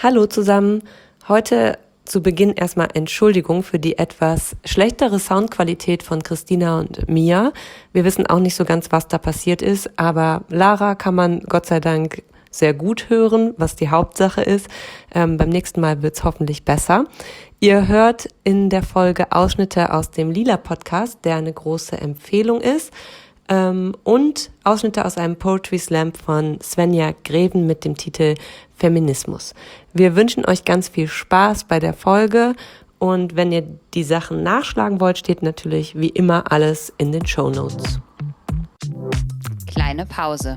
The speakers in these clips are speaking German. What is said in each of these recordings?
Hallo zusammen. Heute zu Beginn erstmal Entschuldigung für die etwas schlechtere Soundqualität von Christina und Mia. Wir wissen auch nicht so ganz, was da passiert ist, aber Lara kann man Gott sei Dank sehr gut hören, was die Hauptsache ist. Beim nächsten Mal wird's hoffentlich besser. Ihr hört in der Folge Ausschnitte aus dem Lila-Podcast, der eine große Empfehlung ist, und Ausschnitte aus einem Poetry Slam von Svenja Greven mit dem Titel Feminismus. Wir wünschen euch ganz viel Spaß bei der Folge und wenn ihr die Sachen nachschlagen wollt, steht natürlich wie immer alles in den Shownotes. Kleine Pause.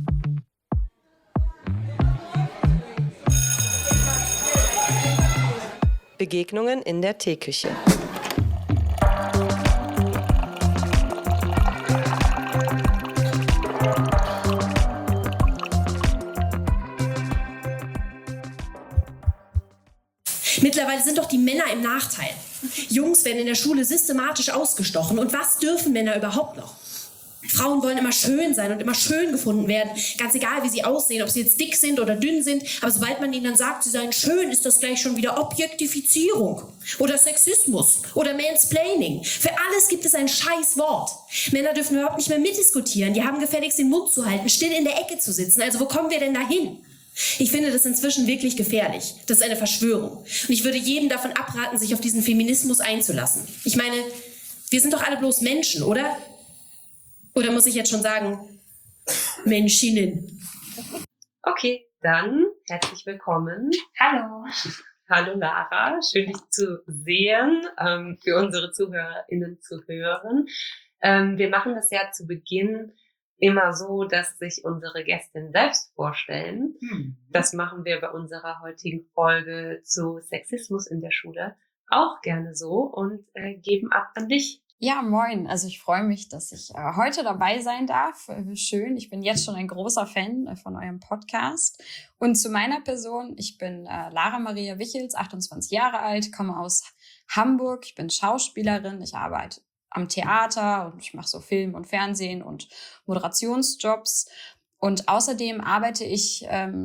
Begegnungen in der Teeküche. Mittlerweile sind doch die Männer im Nachteil. Jungs werden in der Schule systematisch ausgestochen. Und was dürfen Männer überhaupt noch? Frauen wollen immer schön sein und immer schön gefunden werden. Ganz egal, wie sie aussehen, ob sie jetzt dick sind oder dünn sind. Aber sobald man ihnen dann sagt, sie seien schön, ist das gleich schon wieder Objektifizierung. Oder Sexismus. Oder Mansplaining. Für alles gibt es ein scheiß Wort. Männer dürfen überhaupt nicht mehr mitdiskutieren. Die haben gefälligst den Mund zu halten, still in der Ecke zu sitzen. Also wo kommen wir denn da hin? Ich finde das inzwischen wirklich gefährlich. Das ist eine Verschwörung. Und ich würde jedem davon abraten, sich auf diesen Feminismus einzulassen. Ich meine, wir sind doch alle bloß Menschen, oder? Oder muss ich jetzt schon sagen, Menschinnen? Okay, dann herzlich willkommen. Hallo. Hallo Lara, schön dich zu sehen, für unsere ZuhörerInnen zu hören. Wir machen das ja zu Beginn immer so, dass sich unsere Gästinnen selbst vorstellen. Das machen wir bei unserer heutigen Folge zu Sexismus in der Schule auch gerne so und geben ab an dich. Ja, moin. Also ich freue mich, dass ich heute dabei sein darf. Schön. Ich bin jetzt schon ein großer Fan von eurem Podcast. Und zu meiner Person. Ich bin Lara Maria Wichels, 28 Jahre alt, komme aus Hamburg. Ich bin Schauspielerin. Ich arbeite am Theater und ich mache so Film und Fernsehen und Moderationsjobs. Und außerdem arbeite ich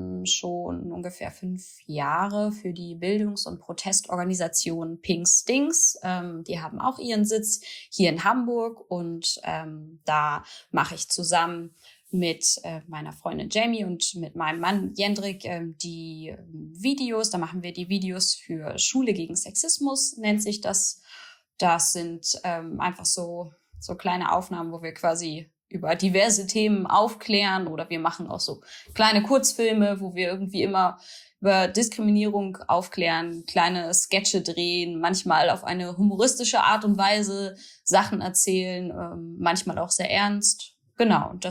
schon ungefähr 5 Jahre für die Bildungs- und Protestorganisation Pink Stinks. Die haben auch ihren Sitz hier in Hamburg und da mache ich zusammen mit meiner Freundin Jamie und mit meinem Mann Jendrik die Videos. Da machen wir die Videos für Schule gegen Sexismus, nennt sich das. Das sind einfach so kleine Aufnahmen, wo wir quasi über diverse Themen aufklären oder wir machen auch so kleine Kurzfilme, wo wir irgendwie immer über Diskriminierung aufklären, kleine Sketche drehen, manchmal auf eine humoristische Art und Weise Sachen erzählen, manchmal auch sehr ernst. Genau, und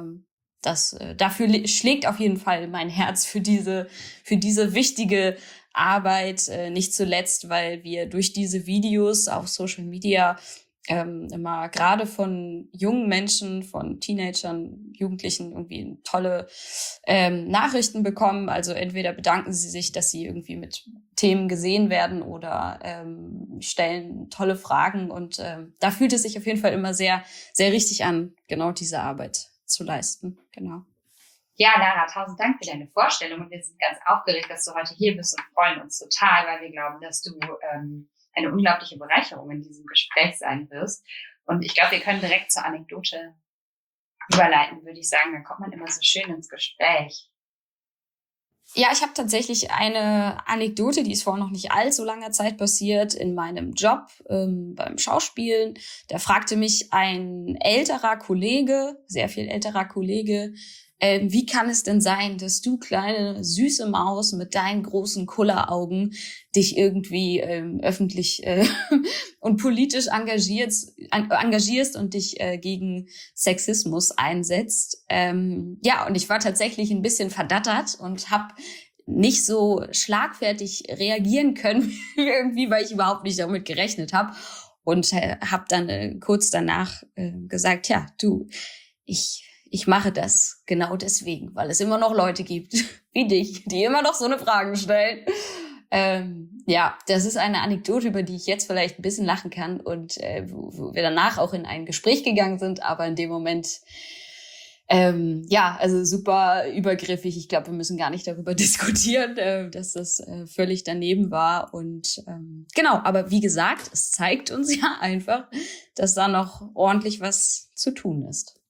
dafür schlägt auf jeden Fall mein Herz für diese wichtige Arbeit, nicht zuletzt, weil wir durch diese Videos auf Social Media immer gerade von jungen Menschen, von Teenagern, Jugendlichen irgendwie tolle Nachrichten bekommen. Also entweder bedanken sie sich, dass sie irgendwie mit Themen gesehen werden oder stellen tolle Fragen. Und da fühlt es sich auf jeden Fall immer sehr, sehr richtig an, genau diese Arbeit zu leisten. Genau. Ja, Lara, 1000 Dank für deine Vorstellung und wir sind ganz aufgeregt, dass du heute hier bist und freuen uns total, weil wir glauben, dass du eine unglaubliche Bereicherung in diesem Gespräch sein wirst. Und ich glaube, wir können direkt zur Anekdote überleiten, würde ich sagen. Dann kommt man immer so schön ins Gespräch. Ja, ich habe tatsächlich eine Anekdote, die ist vor noch nicht allzu langer Zeit passiert in meinem Job beim Schauspielen. Da fragte mich ein älterer Kollege, sehr viel älterer Kollege, wie kann es denn sein, dass du kleine süße Maus mit deinen großen Kulleraugen dich irgendwie öffentlich und politisch engagierst und dich gegen Sexismus einsetzt? Ja, und ich war tatsächlich ein bisschen verdattert und habe nicht so schlagfertig reagieren können irgendwie, weil ich überhaupt nicht damit gerechnet habe. Und habe dann kurz danach gesagt, ja, du, ich mache das genau deswegen, weil es immer noch Leute gibt wie dich, die immer noch so eine Frage stellen. Ja, das ist eine Anekdote, über die ich jetzt vielleicht ein bisschen lachen kann und wo wir danach auch in ein Gespräch gegangen sind, aber in dem Moment Ja, also super übergriffig. Ich glaube, wir müssen gar nicht darüber diskutieren, dass das völlig daneben war. Und genau, aber wie gesagt, es zeigt uns ja einfach, dass da noch ordentlich was zu tun ist.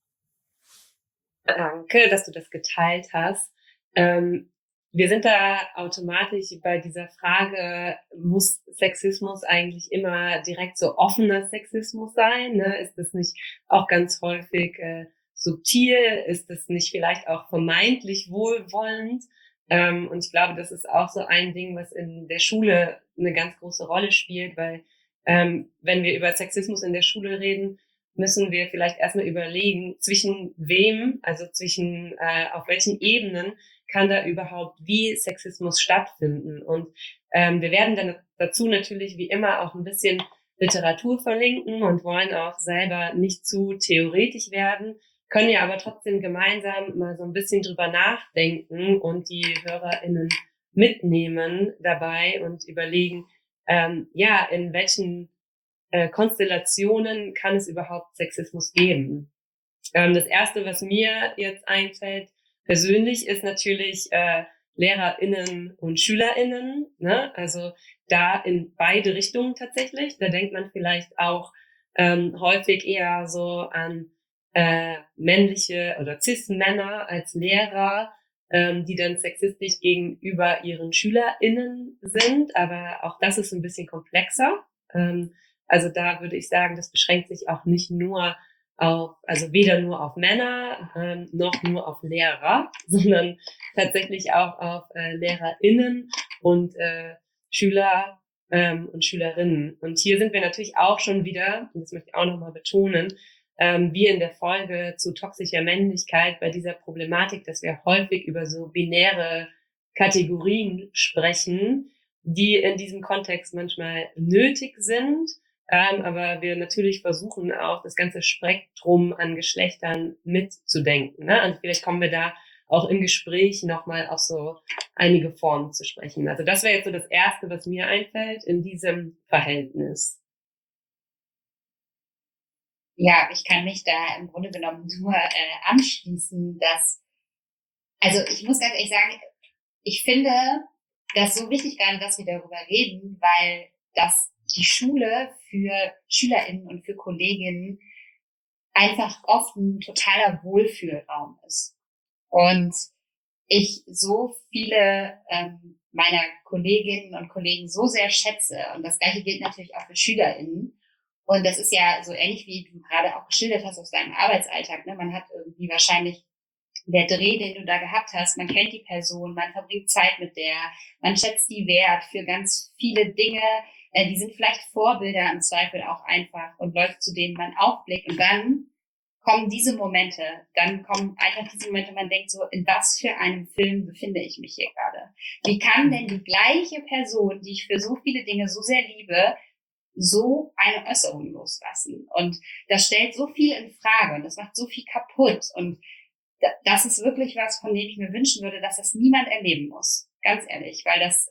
Danke, dass du das geteilt hast. Wir sind da automatisch bei dieser Frage, muss Sexismus eigentlich immer direkt so offener Sexismus sein? Ne? Ist das nicht auch ganz häufig subtil? Ist das nicht vielleicht auch vermeintlich wohlwollend? Und ich glaube, das ist auch so ein Ding, was in der Schule eine ganz große Rolle spielt, weil wenn wir über Sexismus in der Schule reden, müssen wir vielleicht erstmal überlegen, zwischen wem, also zwischen auf welchen Ebenen kann da überhaupt wie Sexismus stattfinden. Und wir werden dann dazu natürlich wie immer auch ein bisschen Literatur verlinken und wollen auch selber nicht zu theoretisch werden, können ja aber trotzdem gemeinsam mal so ein bisschen drüber nachdenken und die HörerInnen mitnehmen dabei und überlegen, ja, in welchen Konstellationen kann es überhaupt Sexismus geben. Das Erste, was mir jetzt einfällt, persönlich, ist natürlich LehrerInnen und SchülerInnen, ne? Also da in beide Richtungen tatsächlich. Da denkt man vielleicht auch häufig eher so an männliche oder cis-Männer als Lehrer, die dann sexistisch gegenüber ihren SchülerInnen sind. Aber auch das ist ein bisschen komplexer. Also da würde ich sagen, das beschränkt sich auch nicht nur auf, also weder nur auf Männer noch nur auf Lehrer, sondern tatsächlich auch auf LehrerInnen und Schüler und Schülerinnen. Und hier sind wir natürlich auch schon wieder, und das möchte ich auch nochmal betonen, wie in der Folge zu toxischer Männlichkeit bei dieser Problematik, dass wir häufig über so binäre Kategorien sprechen, die in diesem Kontext manchmal nötig sind, aber wir natürlich versuchen auch das ganze Spektrum an Geschlechtern mitzudenken. Ne? Und vielleicht kommen wir da auch im Gespräch nochmal auf so einige Formen zu sprechen. Also das wäre jetzt so das Erste, was mir einfällt in diesem Verhältnis. Ja, ich kann mich da im Grunde genommen nur anschließen, dass, also ich muss ganz ehrlich sagen, ich finde das so wichtig gerade, dass wir darüber reden, weil das die Schule für SchülerInnen und für Kolleginnen einfach oft ein totaler Wohlfühlraum ist. Und ich so viele meiner Kolleginnen und Kollegen so sehr schätze. Und das Gleiche gilt natürlich auch für SchülerInnen. Und das ist ja so ähnlich, wie du gerade auch geschildert hast aus deinem Arbeitsalltag. Ne? Man hat irgendwie wahrscheinlich der Dreh, den du da gehabt hast, man kennt die Person, man verbringt Zeit mit der, man schätzt die wert für ganz viele Dinge, die sind vielleicht Vorbilder im Zweifel auch einfach und Leute, zu denen man aufblickt. Und dann kommen diese Momente, man denkt so, in was für einem Film befinde ich mich hier gerade? Wie kann denn die gleiche Person, die ich für so viele Dinge so sehr liebe, so eine Äußerung loslassen? Und das stellt so viel in Frage und das macht so viel kaputt. Und das ist wirklich was, von dem ich mir wünschen würde, dass das niemand erleben muss. Ganz ehrlich, weil das,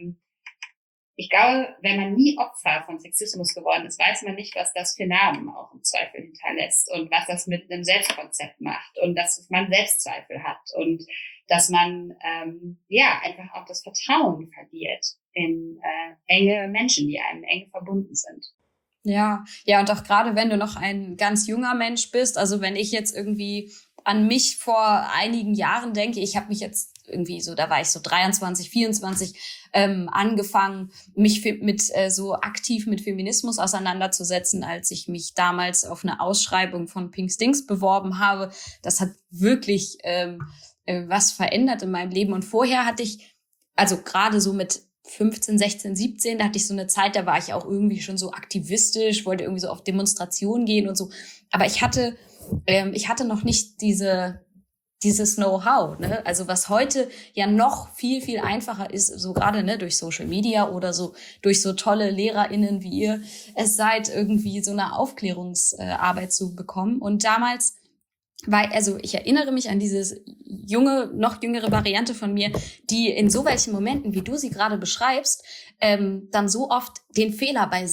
ich glaube, wenn man nie Opfer von Sexismus geworden ist, weiß man nicht, was das für Narben auch im Zweifel hinterlässt und was das mit einem Selbstkonzept macht und dass man Selbstzweifel hat und dass man einfach auch das Vertrauen verliert in enge Menschen, die einem eng verbunden sind. Ja, und auch gerade wenn du noch ein ganz junger Mensch bist, also wenn ich jetzt irgendwie an mich vor einigen Jahren denke, ich habe mich jetzt irgendwie so, da war ich so 23, 24, angefangen, mich so aktiv mit Feminismus auseinanderzusetzen, als ich mich damals auf eine Ausschreibung von Pink Stinks beworben habe. Das hat wirklich was verändert in meinem Leben. Und vorher hatte ich, also gerade so mit 15, 16, 17, da hatte ich so eine Zeit, da war ich auch irgendwie schon so aktivistisch, wollte irgendwie so auf Demonstrationen gehen und so. Aber ich hatte noch nicht dieses Know-how, ne? Also was heute ja noch viel, viel einfacher ist, so gerade ne, durch Social Media oder so durch so tolle LehrerInnen wie ihr es seid, irgendwie so eine Aufklärungsarbeit zu bekommen. Und damals ich erinnere mich an dieses noch jüngere Variante von mir, die in so welchen Momenten, wie du sie gerade beschreibst, dann so oft den Fehler bei sich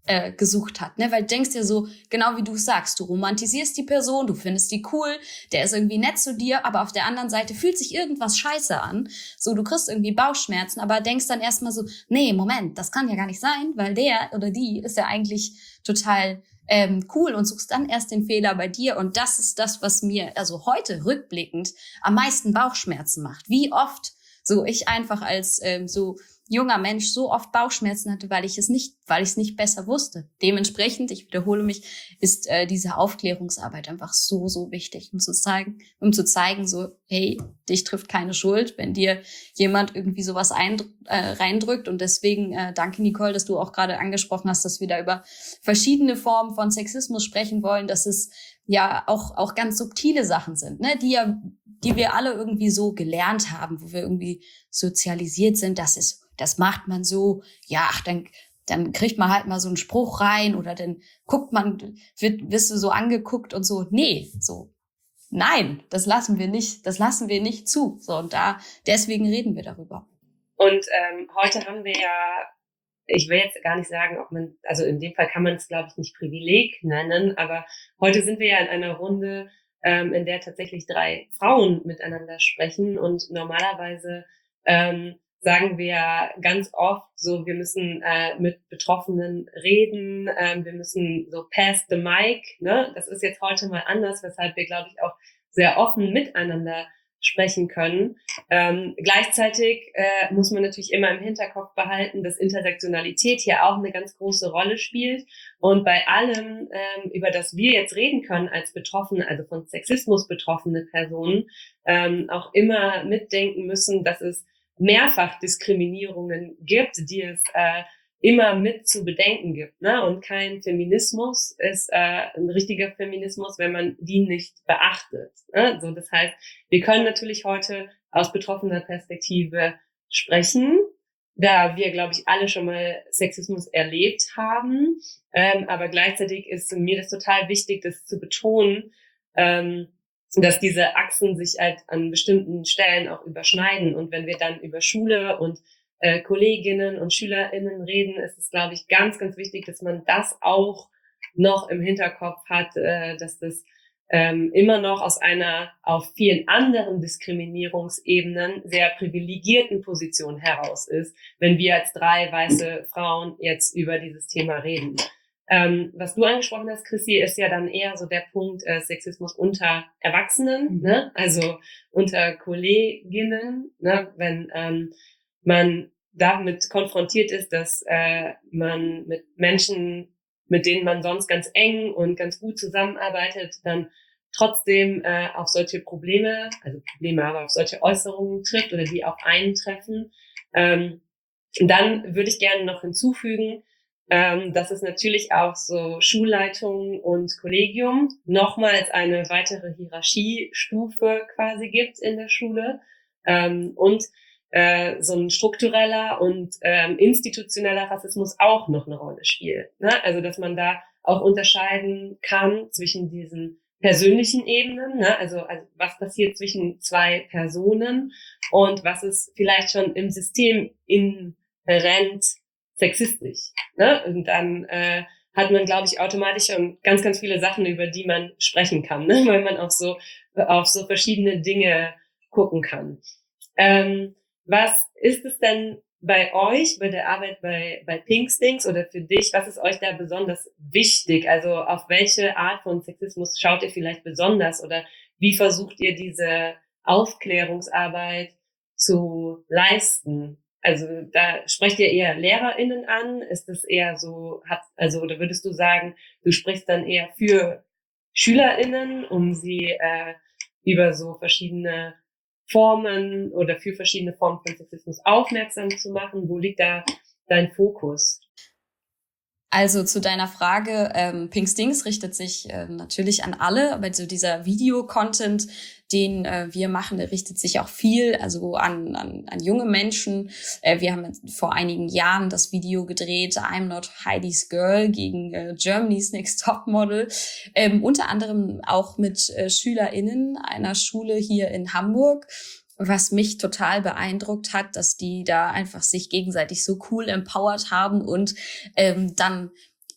gesucht hat, ne? Weil du denkst ja so, genau wie du sagst, du romantisierst die Person, du findest die cool, der ist irgendwie nett zu dir, aber auf der anderen Seite fühlt sich irgendwas scheiße an. So, du kriegst irgendwie Bauchschmerzen, aber denkst dann erstmal so, nee, Moment, das kann ja gar nicht sein, weil der oder die ist ja eigentlich total cool und suchst dann erst den Fehler bei dir. Und das ist das, was mir also heute rückblickend am meisten Bauchschmerzen macht. Wie oft so ich einfach als so junger Mensch so oft Bauchschmerzen hatte, weil ich es nicht besser wusste. Dementsprechend, ich wiederhole mich, ist diese Aufklärungsarbeit einfach so, so wichtig, um zu zeigen, so, hey, dich trifft keine Schuld, wenn dir jemand irgendwie sowas reindrückt. Und deswegen danke, Nicole, dass du auch gerade angesprochen hast, dass wir da über verschiedene Formen von Sexismus sprechen wollen, dass es ja auch ganz subtile Sachen sind, ne, die wir alle irgendwie so gelernt haben, wo wir irgendwie sozialisiert sind, das macht man so, ja, ach, dann kriegt man halt mal so einen Spruch rein oder dann wirst du so angeguckt und so, nee, so, nein, das lassen wir nicht zu, so, und deswegen reden wir darüber. Und heute haben wir ja, ich will jetzt gar nicht sagen, also in dem Fall kann man es, glaube ich, nicht Privileg nennen, aber heute sind wir ja in einer Runde, in der tatsächlich 3 Frauen miteinander sprechen, und normalerweise sagen wir ja ganz oft so, wir müssen mit Betroffenen reden, wir müssen so pass the mic, ne? Das ist jetzt heute mal anders, weshalb wir, glaube ich, auch sehr offen miteinander sprechen können. Gleichzeitig muss man natürlich immer im Hinterkopf behalten, dass Intersektionalität hier auch eine ganz große Rolle spielt, und bei allem, über das wir jetzt reden können als Betroffene, also von Sexismus betroffene Personen, auch immer mitdenken müssen, dass es mehrfach Diskriminierungen gibt, die es immer mit zu bedenken gibt, ne? Und kein Feminismus ist ein richtiger Feminismus, wenn man die nicht beachtet, ne? So, das heißt, wir können natürlich heute aus betroffener Perspektive sprechen, da wir, glaube ich, alle schon mal Sexismus erlebt haben, aber gleichzeitig ist mir das total wichtig, das zu betonen, dass diese Achsen sich halt an bestimmten Stellen auch überschneiden. Und wenn wir dann über Schule und Kolleginnen und SchülerInnen reden, ist es, glaube ich, ganz, ganz wichtig, dass man das auch noch im Hinterkopf hat, dass das immer noch aus einer auf vielen anderen Diskriminierungsebenen sehr privilegierten Position heraus ist, wenn wir als 3 weiße Frauen jetzt über dieses Thema reden. Was du angesprochen hast, Chrissy, ist ja dann eher so der Punkt Sexismus unter Erwachsenen, ne? Also unter Kolleginnen, ne? Wenn man damit konfrontiert ist, dass man mit Menschen, mit denen man sonst ganz eng und ganz gut zusammenarbeitet, dann trotzdem auf solche aber auf solche Äußerungen trifft oder die auf einen treffen. Dann würde ich gerne noch hinzufügen, dass es natürlich auch so Schulleitung und Kollegium nochmals eine weitere Hierarchiestufe quasi gibt in der Schule, und so ein struktureller und institutioneller Rassismus auch noch eine Rolle spielt, ne? Also dass man da auch unterscheiden kann zwischen diesen persönlichen Ebenen, ne? Also was passiert zwischen 2 Personen und was ist vielleicht schon im System inhärent sexistisch, ne? Und dann hat man, glaube ich, automatisch schon ganz, ganz viele Sachen, über die man sprechen kann, ne? Weil man auch so auf so verschiedene Dinge gucken kann. Was ist es denn bei euch, bei der Arbeit bei Pinkstings oder für dich, was ist euch da besonders wichtig? Also auf welche Art von Sexismus schaut ihr vielleicht besonders, oder wie versucht ihr diese Aufklärungsarbeit zu leisten? Also da sprecht ihr eher LehrerInnen an? Ist es eher so, oder würdest du sagen, du sprichst dann eher für SchülerInnen, um sie über so verschiedene Formen oder für verschiedene Formen von Sexismus aufmerksam zu machen? Wo liegt da dein Fokus? Also zu deiner Frage, Pinkstings richtet sich natürlich an alle, aber so dieser Video-Content, den wir machen, der richtet sich auch viel an junge Menschen. Wir haben vor einigen Jahren das Video gedreht, I'm Not Heidi's Girl, gegen Germany's Next Topmodel, unter anderem auch mit SchülerInnen einer Schule hier in Hamburg. Was mich total beeindruckt hat, dass die da einfach sich gegenseitig so cool empowert haben und dann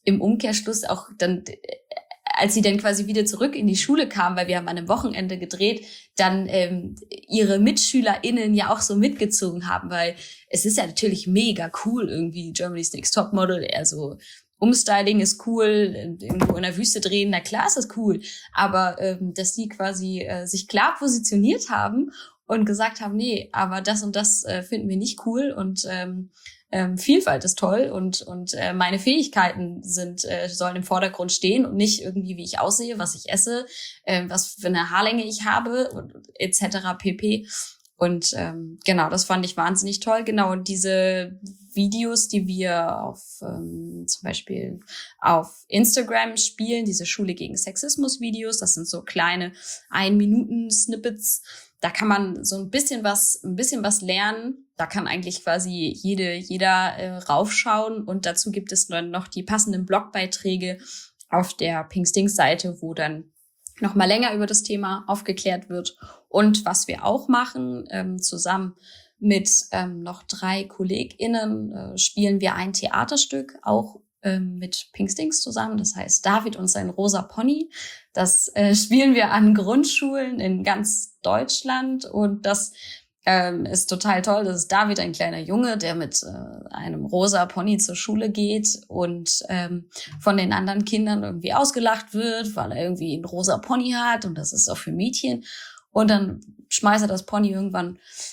im Umkehrschluss auch dann, als sie dann quasi wieder zurück in die Schule kam, weil wir haben an einem Wochenende gedreht, dann ihre MitschülerInnen ja auch so mitgezogen haben, weil es ist ja natürlich mega cool, irgendwie Germany's Next Topmodel, eher so Umstyling ist cool, irgendwo in der Wüste drehen, na klar ist das cool, aber dass die quasi sich klar positioniert haben und gesagt haben, nee, aber das und das finden wir nicht cool und Vielfalt ist toll und meine Fähigkeiten sollen im Vordergrund stehen und nicht irgendwie, wie ich aussehe, was ich esse, was für eine Haarlänge ich habe und etc. pp. Und genau, das fand ich wahnsinnig toll. Genau, und diese Videos, die wir auf zum Beispiel auf Instagram spielen, diese Schule gegen Sexismus-Videos, das sind so kleine 1-Minuten-Snippets. Da kann man so ein bisschen was lernen. Da kann eigentlich quasi jeder raufschauen. Und dazu gibt es dann noch die passenden Blogbeiträge auf der Pink Stings Seite, wo dann noch mal länger über das Thema aufgeklärt wird. Und was wir auch machen, zusammen mit noch 3 KollegInnen spielen wir ein Theaterstück, auch mit Pink Stings zusammen. Das heißt David und sein rosa Pony. Das spielen wir an Grundschulen in ganz Deutschland und das ist total toll. Das ist David, ein kleiner Junge, der mit einem rosa Pony zur Schule geht und von den anderen Kindern irgendwie ausgelacht wird, weil er irgendwie einen rosa Pony hat und das ist auch für Mädchen. Und dann schmeißt er das Pony irgendwann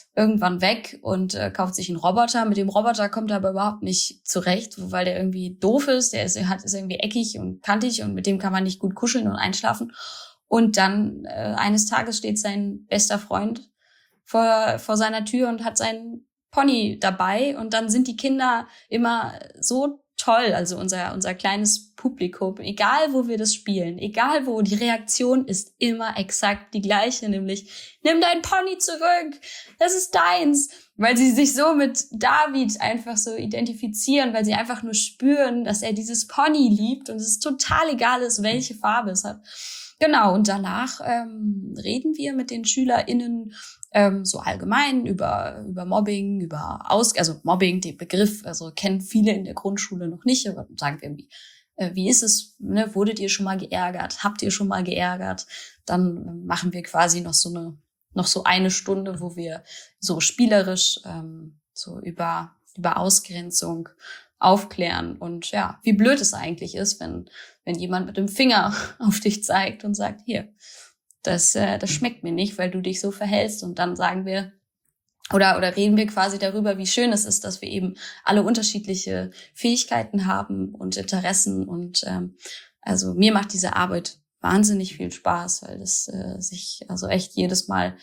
weg und kauft sich einen Roboter. Mit dem Roboter kommt er aber überhaupt nicht zurecht, weil der irgendwie doof ist. Der ist irgendwie eckig und kantig und mit dem kann man nicht gut kuscheln und einschlafen. Und dann eines Tages steht sein bester Freund vor seiner Tür und hat seinen Pony dabei. Und dann sind die Kinder immer so toll, also unser kleines Publikum, egal wo wir das spielen, egal wo, die Reaktion ist immer exakt die gleiche, nämlich, nimm dein Pony zurück, das ist deins, weil sie sich so mit David einfach so identifizieren, weil sie einfach nur spüren, dass er dieses Pony liebt und es ist total egal ist, welche Farbe es hat. Genau, und danach reden wir mit den SchülerInnen so allgemein über Mobbing, also Mobbing, den Begriff, also kennen viele in der Grundschule noch nicht, aber sagen wir irgendwie, wie ist es, ne? Wurdet ihr schon mal geärgert? Habt ihr schon mal geärgert? Dann machen wir quasi noch so eine Stunde, wo wir so spielerisch so über Ausgrenzung aufklären und ja, wie blöd es eigentlich ist, wenn jemand mit dem Finger auf dich zeigt und sagt, hier, das schmeckt mir nicht, weil du dich so verhältst. Und dann sagen wir, oder reden wir quasi darüber, wie schön es ist, dass wir eben alle unterschiedliche Fähigkeiten haben und Interessen. Und also mir macht diese Arbeit wahnsinnig viel Spaß, weil das sich also echt jedes Mal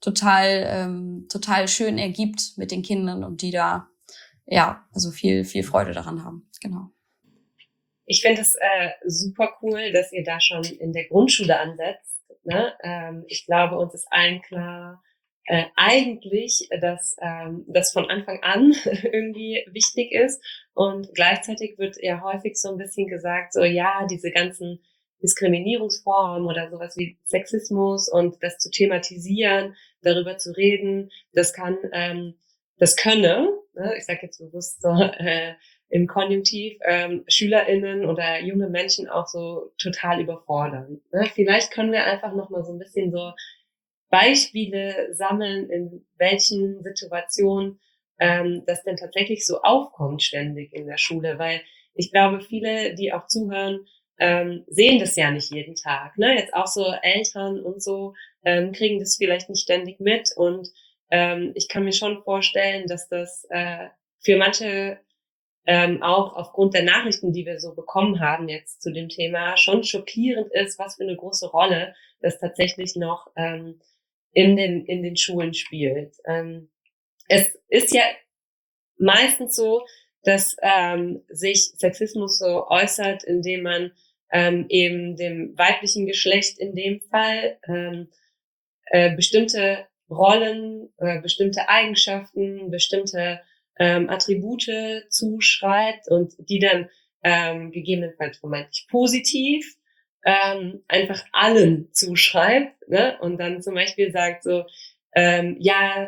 total schön ergibt mit den Kindern und die da ja also viel Freude daran haben. Genau. Ich finde es super cool, dass ihr da schon in der Grundschule ansetzt. Ne? Ich glaube, uns ist allen klar, eigentlich, dass das von Anfang an irgendwie wichtig ist. Und gleichzeitig wird ja häufig so ein bisschen gesagt, so ja, diese ganzen Diskriminierungsformen oder sowas wie Sexismus und das zu thematisieren, darüber zu reden, das könne, ne? Ich sage jetzt bewusst so im Konjunktiv, SchülerInnen oder junge Menschen auch so total überfordern. Ne? Vielleicht können wir einfach noch mal so ein bisschen so Beispiele sammeln, in welchen Situationen das denn tatsächlich so aufkommt ständig in der Schule, weil ich glaube, viele, die auch zuhören, sehen das ja nicht jeden Tag. Ne? Jetzt auch so Eltern und so kriegen das vielleicht nicht ständig mit und ich kann mir schon vorstellen, dass das für manche auch aufgrund der Nachrichten, die wir so bekommen haben jetzt zu dem Thema, schon schockierend ist, was für eine große Rolle das tatsächlich noch in den Schulen spielt. Es ist ja meistens so, dass sich Sexismus so äußert, indem man eben dem weiblichen Geschlecht in dem Fall bestimmte Rollen, bestimmte Eigenschaften, bestimmte Attribute zuschreibt und die dann gegebenenfalls vermeintlich positiv einfach allen zuschreibt, ne? Und dann zum Beispiel sagt so,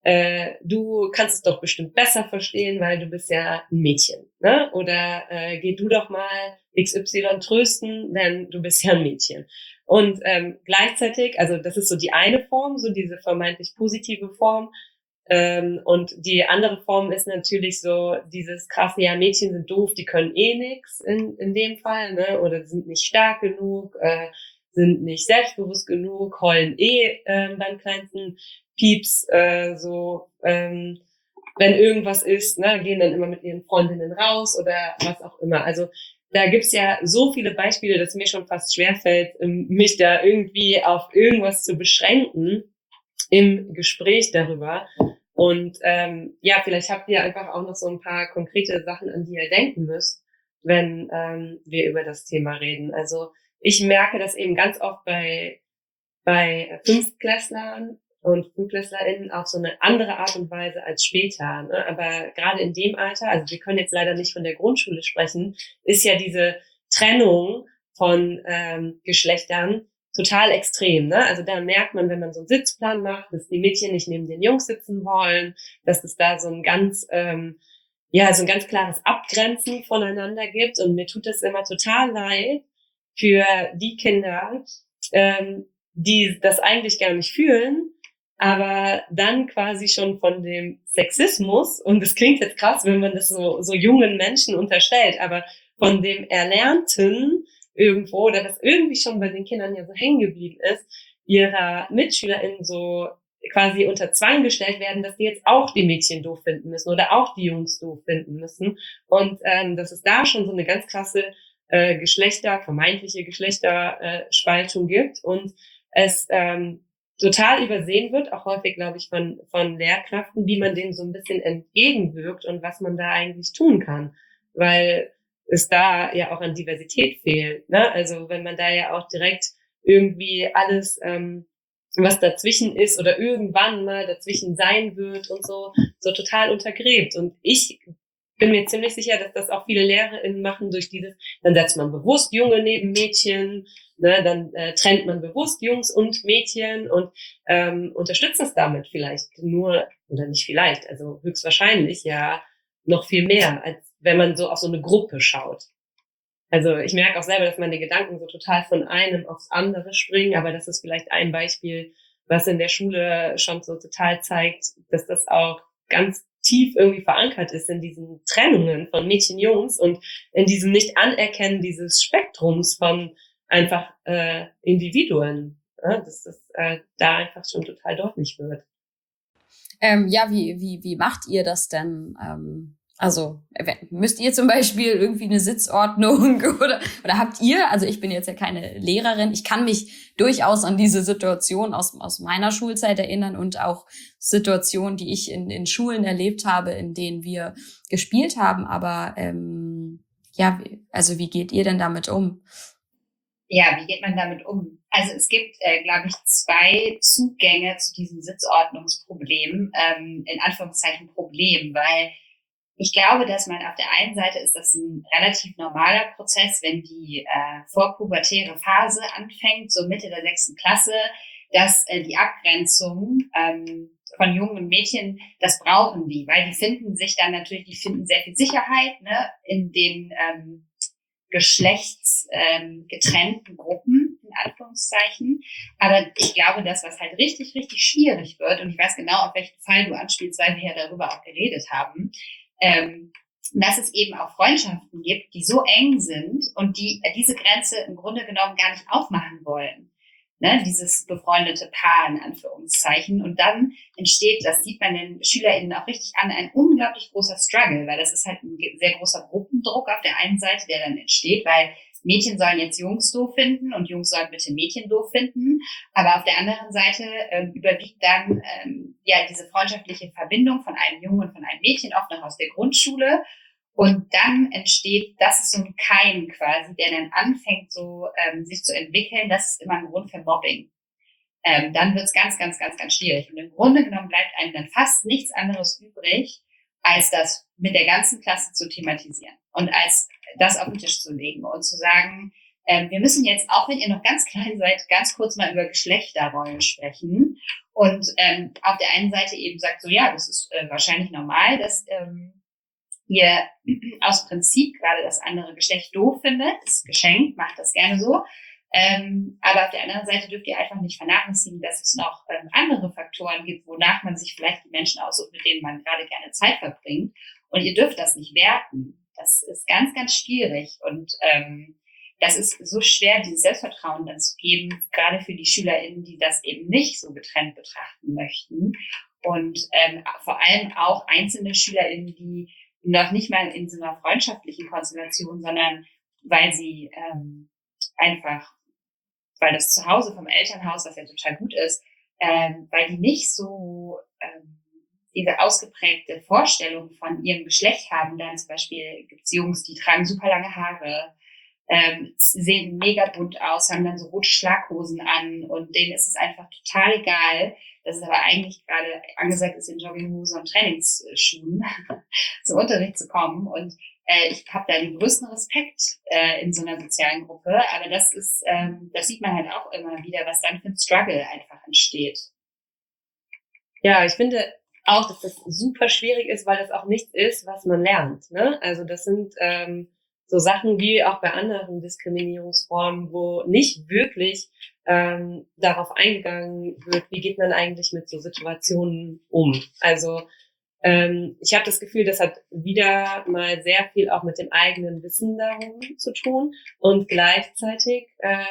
du kannst es doch bestimmt besser verstehen, weil du bist ja ein Mädchen, ne? Oder geh du doch mal XY trösten, denn du bist ja ein Mädchen. Und gleichzeitig, also das ist so die eine Form, so diese vermeintlich positive Form. Und die andere Form ist natürlich so dieses krasse, ja, Mädchen sind doof, die können eh nix in dem Fall, ne? Oder sind nicht stark genug, sind nicht selbstbewusst genug, heulen beim kleinsten Pieps, wenn irgendwas ist, ne, gehen dann immer mit ihren Freundinnen raus oder was auch immer. Also da gibt's ja so viele Beispiele, dass mir schon fast schwerfällt, mich da irgendwie auf irgendwas zu beschränken im Gespräch darüber. Und ja, vielleicht habt ihr einfach auch noch so ein paar konkrete Sachen, an die ihr denken müsst, wenn wir über das Thema reden. Also ich merke das eben ganz oft bei Fünftklässlern und FünftklässlerInnen auf so eine andere Art und Weise als später. Ne? Aber gerade in dem Alter, also wir können jetzt leider nicht von der Grundschule sprechen, ist ja diese Trennung von Geschlechtern total extrem. Ne? Also da merkt man, wenn man so einen Sitzplan macht, dass die Mädchen nicht neben den Jungs sitzen wollen, dass es da so ein ganz klares Abgrenzen voneinander gibt. Und mir tut es immer total leid für die Kinder, die das eigentlich gar nicht fühlen, aber dann quasi schon von dem Sexismus, und es klingt jetzt krass, wenn man das so jungen Menschen unterstellt, aber von dem Erlernten irgendwo, oder das irgendwie schon bei den Kindern ja so hängen geblieben ist, ihrer MitschülerInnen so quasi unter Zwang gestellt werden, dass die jetzt auch die Mädchen doof finden müssen oder auch die Jungs doof finden müssen. Und dass es da schon so eine ganz krasse vermeintliche Geschlechterspaltung gibt und es total übersehen wird, auch häufig, glaube ich, von Lehrkräften, wie man dem so ein bisschen entgegenwirkt und was man da eigentlich tun kann. Weil es da ja auch an Diversität fehlt. Ne? Also wenn man da ja auch direkt irgendwie alles, was dazwischen ist oder irgendwann mal dazwischen sein wird und so total untergräbt. Und ich bin mir ziemlich sicher, dass das auch viele LehrerInnen machen durch dann setzt man bewusst Junge neben Mädchen, ne, dann trennt man bewusst Jungs und Mädchen und unterstützt es damit vielleicht nur, oder nicht vielleicht, also höchstwahrscheinlich ja noch viel mehr, als wenn man so auf so eine Gruppe schaut. Also ich merke auch selber, dass meine Gedanken so total von einem aufs andere springen, aber das ist vielleicht ein Beispiel, was in der Schule schon so total zeigt, dass das auch ganz tief irgendwie verankert ist in diesen Trennungen von Mädchen, Jungs und in diesem Nicht-Anerkennen dieses Spektrums von einfach Individuen, dass das da einfach schon total deutlich wird. Wie macht ihr das denn? Also müsst ihr zum Beispiel irgendwie eine Sitzordnung oder habt ihr, also ich bin jetzt ja keine Lehrerin, ich kann mich durchaus an diese Situation aus meiner Schulzeit erinnern und auch Situationen, die ich in Schulen erlebt habe, in denen wir gespielt haben, aber also wie geht ihr denn damit um? Ja, wie geht man damit um? Also es gibt, glaube ich, 2 Zugänge zu diesem Sitzordnungsproblem, in Anführungszeichen Problem, weil ich glaube, dass man auf der einen Seite ist das ein relativ normaler Prozess, wenn die vorpubertäre Phase anfängt, so Mitte der 6. Klasse, dass die Abgrenzung von Jungen und Mädchen, das brauchen die, weil die finden sehr viel Sicherheit, ne, in den geschlechtsgetrennten Gruppen, in Anführungszeichen. Aber ich glaube, dass was halt richtig, richtig schwierig wird, und ich weiß genau, auf welchen Fall du anspielst, weil wir ja darüber auch geredet haben, dass es eben auch Freundschaften gibt, die so eng sind und die diese Grenze im Grunde genommen gar nicht aufmachen wollen. Ne, dieses befreundete Paar in Anführungszeichen. Und dann entsteht, das sieht man den SchülerInnen auch richtig an, ein unglaublich großer Struggle, weil das ist halt ein sehr großer Gruppendruck auf der einen Seite, der dann entsteht, weil Mädchen sollen jetzt Jungs doof finden und Jungs sollen bitte Mädchen doof finden. Aber auf der anderen Seite überwiegt dann diese freundschaftliche Verbindung von einem Jungen und von einem Mädchen, oft noch aus der Grundschule. Und dann entsteht, das ist so ein Keim quasi, der dann anfängt so sich zu entwickeln. Das ist immer ein Grund für Mobbing. Dann wird es ganz, ganz, ganz, ganz schwierig. Und im Grunde genommen bleibt einem dann fast nichts anderes übrig, als das mit der ganzen Klasse zu thematisieren und als das auf den Tisch zu legen und zu sagen, Wir müssen jetzt, auch wenn ihr noch ganz klein seid, ganz kurz mal über Geschlechterrollen sprechen. Und auf der einen Seite eben sagt so, ja, das ist wahrscheinlich normal, dass ihr aus Prinzip gerade das andere Geschlecht doof findet. Das ist geschenkt, macht das gerne so. Aber auf der anderen Seite dürft ihr einfach nicht vernachlässigen, dass es noch andere Faktoren gibt, wonach man sich vielleicht die Menschen aussucht, mit denen man gerade gerne Zeit verbringt. Und ihr dürft das nicht werten. Das ist ganz, ganz schwierig. Und das ist so schwer, dieses Selbstvertrauen dann zu geben, gerade für die SchülerInnen, die das eben nicht so getrennt betrachten möchten. Und vor allem auch einzelne SchülerInnen, die noch nicht mal in so einer freundschaftlichen Konstellation, sondern weil sie einfach, weil das Zuhause vom Elternhaus, was ja total gut ist, weil die nicht so diese ausgeprägte Vorstellung von ihrem Geschlecht haben. Dann zum Beispiel gibt's Jungs, die tragen super lange Haare, sehen mega bunt aus, haben dann so rote Schlaghosen an und denen ist es einfach total egal, dass es aber eigentlich gerade angesagt ist, in Jogginghose und Trainingsschuhen zum Unterricht zu kommen. Und ich habe da den größten Respekt in so einer sozialen Gruppe, aber das sieht man halt auch immer wieder, was dann für ein Struggle einfach entsteht. Ja, ich finde auch, dass das super schwierig ist, weil das auch nichts ist, was man lernt. Ne? Also das sind so Sachen wie auch bei anderen Diskriminierungsformen, wo nicht wirklich darauf eingegangen wird, wie geht man eigentlich mit so Situationen um. Also ich habe das Gefühl, das hat wieder mal sehr viel auch mit dem eigenen Wissen darum zu tun und gleichzeitig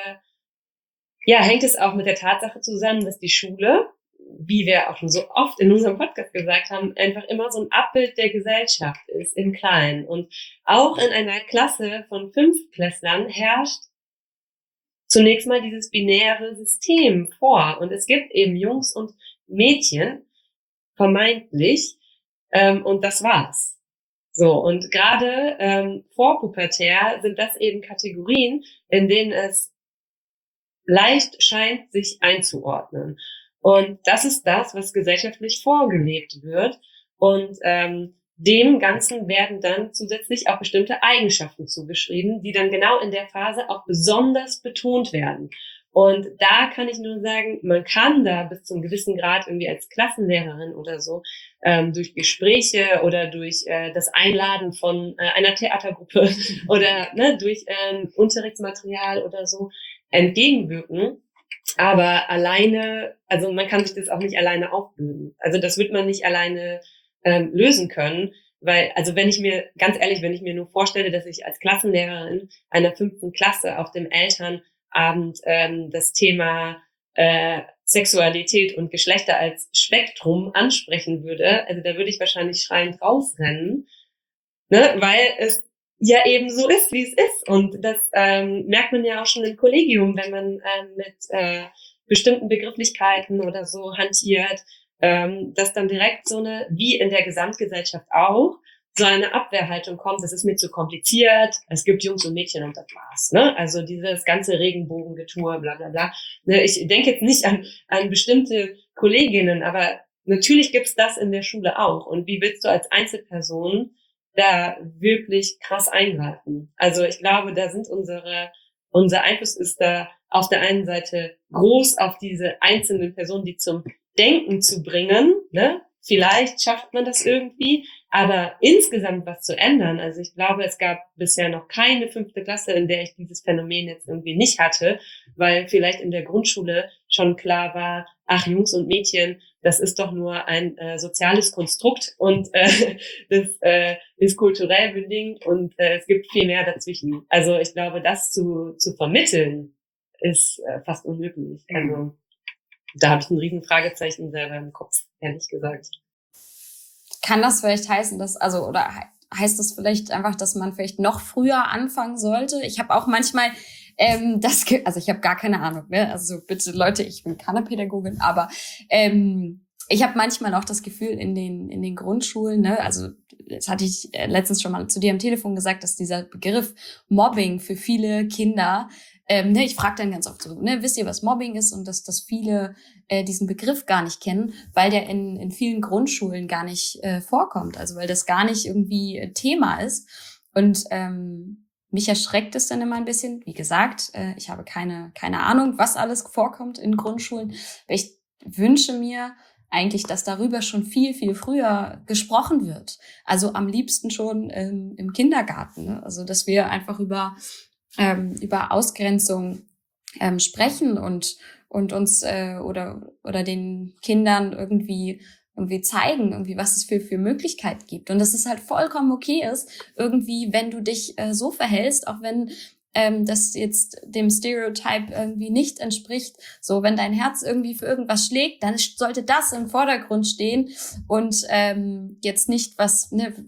hängt es auch mit der Tatsache zusammen, dass die Schule, wie wir auch schon so oft in unserem Podcast gesagt haben, einfach immer so ein Abbild der Gesellschaft ist, im Kleinen. Und auch in einer Klasse von 5 Klässlern herrscht zunächst mal dieses binäre System vor. Und es gibt eben Jungs und Mädchen, vermeintlich, und das war's. So, und gerade vorpubertär sind das eben Kategorien, in denen es leicht scheint, sich einzuordnen. Und das ist das, was gesellschaftlich vorgelebt wird. Und dem Ganzen werden dann zusätzlich auch bestimmte Eigenschaften zugeschrieben, die dann genau in der Phase auch besonders betont werden. Und da kann ich nur sagen, man kann da bis zu einem gewissen Grad irgendwie als Klassenlehrerin oder so durch Gespräche oder durch das Einladen von einer Theatergruppe oder durch Unterrichtsmaterial oder so entgegenwirken. Aber alleine, also man kann sich das auch nicht alleine aufbürden. Also das wird man nicht alleine lösen können, weil, also wenn ich mir nur vorstelle, dass ich als Klassenlehrerin einer 5. Klasse auf dem Elternabend das Thema Sexualität und Geschlechter als Spektrum ansprechen würde, also da würde ich wahrscheinlich schreiend rausrennen, ne, weil es ja eben so ist, wie es ist. Und das merkt man ja auch schon im Kollegium, wenn man mit bestimmten Begrifflichkeiten oder so hantiert, dass dann direkt so eine, wie in der Gesamtgesellschaft auch, so eine Abwehrhaltung kommt, das ist mir zu kompliziert, es gibt Jungs und Mädchen und das war's. Ne? Also dieses ganze Regenbogengetue, bla bla bla. Ne, ich denke jetzt nicht an bestimmte Kolleginnen, aber natürlich gibt's das in der Schule auch. Und wie willst du als Einzelperson da wirklich krass eingreifen? Also ich glaube, da sind unser Einfluss ist da auf der einen Seite groß auf diese einzelnen Personen, die zum Denken zu bringen, ne? Vielleicht schafft man das irgendwie, aber insgesamt was zu ändern, also ich glaube, es gab bisher noch keine 5. Klasse, in der ich dieses Phänomen jetzt irgendwie nicht hatte, weil vielleicht in der Grundschule schon klar war, ach, Jungs und Mädchen, das ist doch nur ein soziales Konstrukt und das ist kulturell bedingt und es gibt viel mehr dazwischen. Also ich glaube, das zu vermitteln, ist fast unmöglich. Also da habe ich ein riesen Fragezeichen selber im Kopf, ehrlich gesagt. Kann das vielleicht heißen, oder heißt das vielleicht einfach, dass man vielleicht noch früher anfangen sollte? Ich habe auch manchmal ich habe gar keine Ahnung, ne? Also bitte Leute, ich bin keine Pädagogin, aber ich habe manchmal auch das Gefühl in den Grundschulen, ne, also das hatte ich letztens schon mal zu dir am Telefon gesagt, dass dieser Begriff Mobbing für viele Kinder, ich frage dann ganz oft so, ne, wisst ihr, was Mobbing ist, und dass viele diesen Begriff gar nicht kennen, weil der in vielen Grundschulen gar nicht vorkommt, also weil das gar nicht irgendwie Thema ist. Und mich erschreckt es dann immer ein bisschen. Wie gesagt, ich habe keine Ahnung, was alles vorkommt in Grundschulen. Aber ich wünsche mir eigentlich, dass darüber schon viel, viel früher gesprochen wird. Also am liebsten schon im Kindergarten. Ne? Also dass wir einfach über Ausgrenzung sprechen und uns oder den Kindern irgendwie zeigen, irgendwie, was es für Möglichkeiten gibt. Und dass es halt vollkommen okay ist, irgendwie, wenn du dich so verhältst, auch wenn das jetzt dem Stereotype irgendwie nicht entspricht. So, wenn dein Herz irgendwie für irgendwas schlägt, dann sollte das im Vordergrund stehen und jetzt nicht was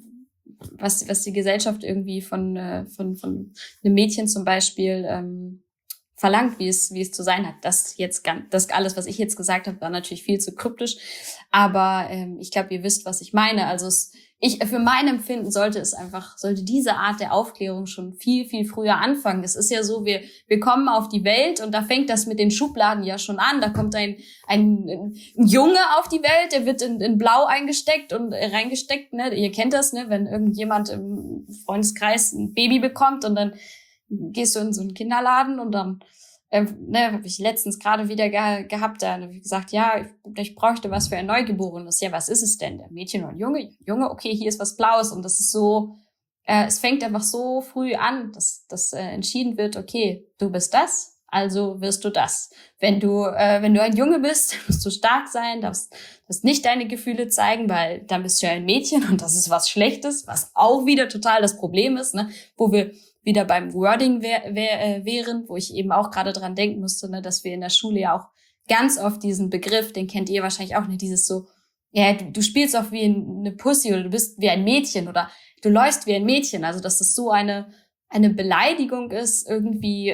die Gesellschaft irgendwie von einem Mädchen zum Beispiel verlangt, wie es zu sein hat. Das alles, was ich jetzt gesagt habe, war natürlich viel zu kryptisch. Aber ich glaube, ihr wisst, was ich meine. Also für mein Empfinden sollte diese Art der Aufklärung schon viel, viel früher anfangen. Es ist ja so, wir kommen auf die Welt und da fängt das mit den Schubladen ja schon an. Da kommt ein Junge auf die Welt, der wird in Blau eingesteckt und reingesteckt. Ne? Ihr kennt das, ne? Wenn irgendjemand im Freundeskreis ein Baby bekommt und dann gehst du in so einen Kinderladen und dann habe ich letztens gerade wieder gehabt, da habe ich gesagt, ja, ich bräuchte was für ein Neugeborenes. Ja, was ist es denn? Der Mädchen oder Junge? Junge, okay, hier ist was Blaues. Und das ist so, es fängt einfach so früh an, dass entschieden wird, okay, du bist das, also wirst du das. Wenn du ein Junge bist, musst du stark sein, darfst nicht deine Gefühle zeigen, weil dann bist du ja ein Mädchen und das ist was Schlechtes, was auch wieder total das Problem ist, ne, wo wir wieder beim Wording wären, wo ich eben auch gerade dran denken musste, ne, dass wir in der Schule ja auch ganz oft diesen Begriff, den kennt ihr wahrscheinlich auch, ne, dieses so, ja, du spielst auch wie eine Pussy oder du bist wie ein Mädchen oder du läufst wie ein Mädchen, also dass das so eine Beleidigung ist, irgendwie,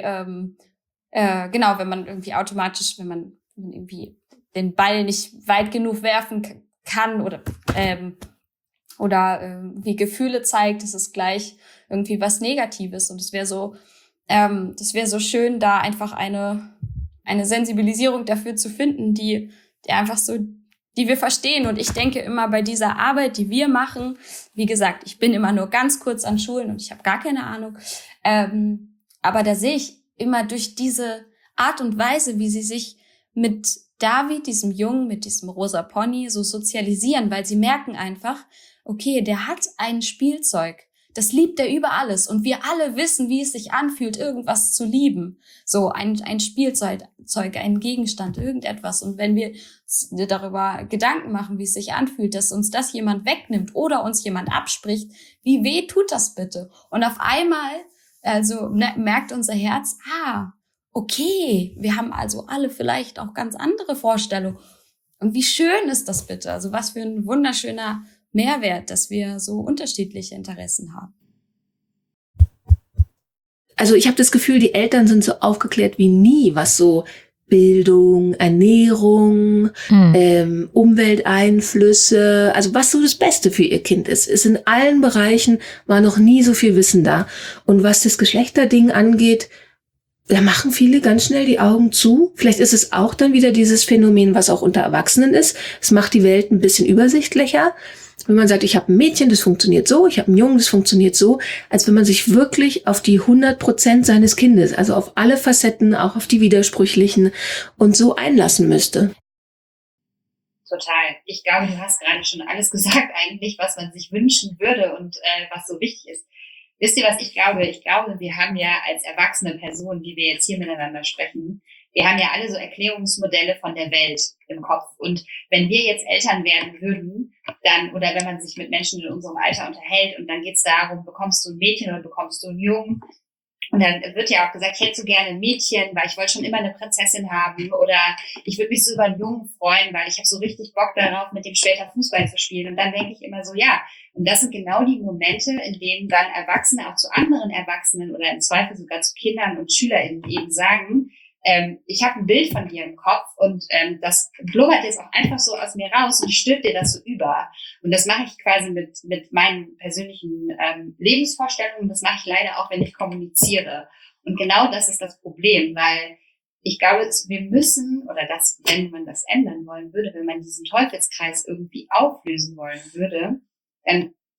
genau, wenn man irgendwie automatisch, wenn man irgendwie den Ball nicht weit genug werfen kann oder wie Gefühle zeigt, das ist gleich irgendwie was Negatives. Und es wäre so schön, da einfach eine Sensibilisierung dafür zu finden, die einfach so, die wir verstehen. Und ich denke immer bei dieser Arbeit, die wir machen, wie gesagt, ich bin immer nur ganz kurz an Schulen und ich habe gar keine Ahnung. Aber da sehe ich immer durch diese Art und Weise, wie sie sich mit David, diesem Jungen, mit diesem rosa Pony so sozialisieren, weil sie merken einfach, okay, der hat ein Spielzeug. Das liebt er über alles. Und wir alle wissen, wie es sich anfühlt, irgendwas zu lieben. So ein Spielzeug, ein Gegenstand, irgendetwas. Und wenn wir darüber Gedanken machen, wie es sich anfühlt, dass uns das jemand wegnimmt oder uns jemand abspricht, wie weh tut das bitte? Und auf einmal, also merkt unser Herz, okay, wir haben also alle vielleicht auch ganz andere Vorstellungen. Und wie schön ist das bitte? Also was für ein wunderschöner Mehrwert, dass wir so unterschiedliche Interessen haben. Also ich habe das Gefühl, die Eltern sind so aufgeklärt wie nie, was so Bildung, Ernährung, Umwelteinflüsse, also was so das Beste für ihr Kind ist. Ist in allen Bereichen war noch nie so viel Wissen da. Und was das Geschlechterding angeht, da machen viele ganz schnell die Augen zu. Vielleicht ist es auch dann wieder dieses Phänomen, was auch unter Erwachsenen ist. Es macht die Welt ein bisschen übersichtlicher. Wenn man sagt, ich habe ein Mädchen, das funktioniert so, ich habe einen Jungen, das funktioniert so, als wenn man sich wirklich auf die 100% seines Kindes, also auf alle Facetten, auch auf die widersprüchlichen und so einlassen müsste. Total. Ich glaube, du hast gerade schon alles gesagt eigentlich, was man sich wünschen würde und was so wichtig ist. Wisst ihr, was ich glaube? Ich glaube, wir haben ja als erwachsene Personen, die wir jetzt hier miteinander sprechen, wir haben ja alle so Erklärungsmodelle von der Welt im Kopf. Und wenn wir jetzt Eltern werden würden, dann, oder wenn man sich mit Menschen in unserem Alter unterhält und dann geht es darum, bekommst du ein Mädchen oder bekommst du einen Jungen? Und dann wird ja auch gesagt, ich hätte so gerne ein Mädchen, weil ich wollte schon immer eine Prinzessin haben. Oder ich würde mich so über einen Jungen freuen, weil ich habe so richtig Bock darauf, mit dem später Fußball zu spielen. Und dann denke ich immer so, ja, und das sind genau die Momente, in denen dann Erwachsene auch zu anderen Erwachsenen oder im Zweifel sogar zu Kindern und SchülerInnen eben sagen, ich habe ein Bild von dir im Kopf und das blubbert jetzt auch einfach so aus mir raus und stülpt dir das so über. Und das mache ich quasi mit meinen persönlichen Lebensvorstellungen. Das mache ich leider auch, wenn ich kommuniziere. Und genau das ist das Problem, weil ich glaube, wir müssen, oder das, wenn man das ändern wollen würde, wenn man diesen Teufelskreis irgendwie auflösen wollen würde, dann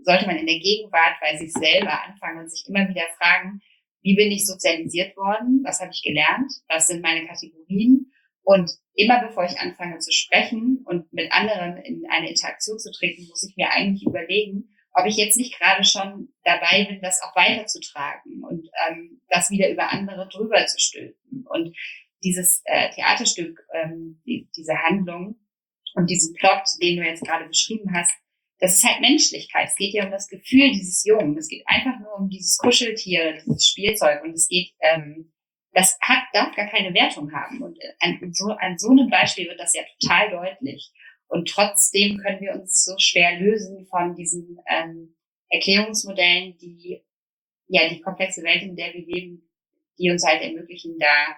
sollte man in der Gegenwart bei sich selber anfangen und sich immer wieder fragen, wie bin ich sozialisiert worden? Was habe ich gelernt? Was sind meine Kategorien? Und immer bevor ich anfange zu sprechen und mit anderen in eine Interaktion zu treten, muss ich mir eigentlich überlegen, ob ich jetzt nicht gerade schon dabei bin, das auch weiterzutragen und das wieder über andere drüber zu stülpen. Und dieses Theaterstück, diese Handlung und diesen Plot, den du jetzt gerade beschrieben hast, das ist halt Menschlichkeit. Es geht ja um das Gefühl dieses Jungen. Es geht einfach nur um dieses Kuscheltier, dieses Spielzeug. Und es geht, darf gar keine Wertung haben. Und an so einem Beispiel wird das ja total deutlich. Und trotzdem können wir uns so schwer lösen von diesen Erklärungsmodellen, die ja die komplexe Welt, in der wir leben, die uns halt ermöglichen, da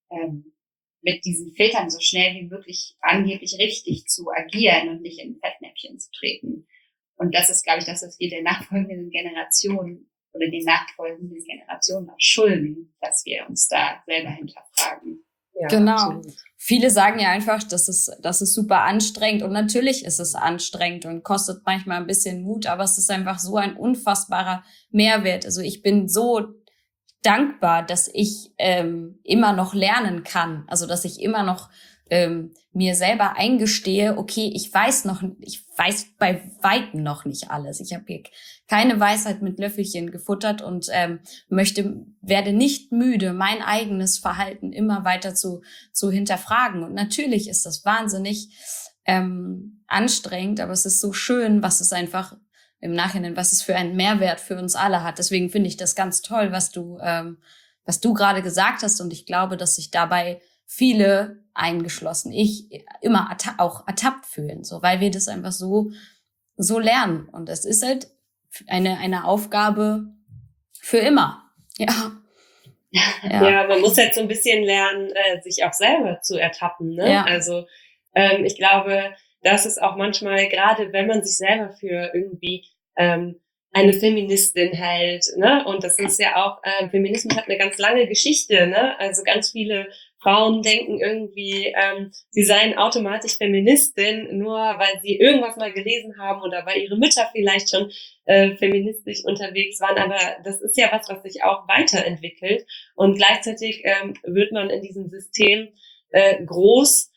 mit diesen Filtern so schnell wie möglich angeblich richtig zu agieren und nicht in Fettnäpfchen zu treten. Und das ist, glaube ich, das, was wir der nachfolgenden Generation oder den nachfolgenden Generationen auch schulden, dass wir uns da selber hinterfragen. Ja, genau. absolut. Viele sagen ja einfach, das ist super anstrengend. Und natürlich ist es anstrengend und kostet manchmal ein bisschen Mut, aber es ist einfach so ein unfassbarer Mehrwert. Also ich bin so dankbar, dass ich immer noch lernen kann. Also dass ich immer noch mir selber eingestehe, okay, ich weiß bei Weitem noch nicht alles. Ich habe hier keine Weisheit mit Löffelchen gefuttert und werde nicht müde, mein eigenes Verhalten immer weiter zu hinterfragen. Und natürlich ist das wahnsinnig anstrengend, aber es ist so schön, was es einfach im Nachhinein, was es für einen Mehrwert für uns alle hat. Deswegen finde ich das ganz toll, was du gerade gesagt hast. Und ich glaube, dass sich dabei viele, eingeschlossen ich, immer auch ertappt fühlen, so, weil wir das einfach so lernen. Und es ist halt eine Aufgabe für immer. Ja. Ja, man muss halt so ein bisschen lernen, sich auch selber zu ertappen, ne? Ja. Also, ich glaube, das ist auch manchmal, gerade wenn man sich selber für irgendwie eine Feministin hält, ne? Und das ist ja auch, Feminismus hat eine ganz lange Geschichte, ne? Also ganz viele Frauen denken irgendwie, sie seien automatisch Feministin, nur weil sie irgendwas mal gelesen haben oder weil ihre Mütter vielleicht schon feministisch unterwegs waren. Aber das ist ja was sich auch weiterentwickelt. Und gleichzeitig wird man in diesem System groß,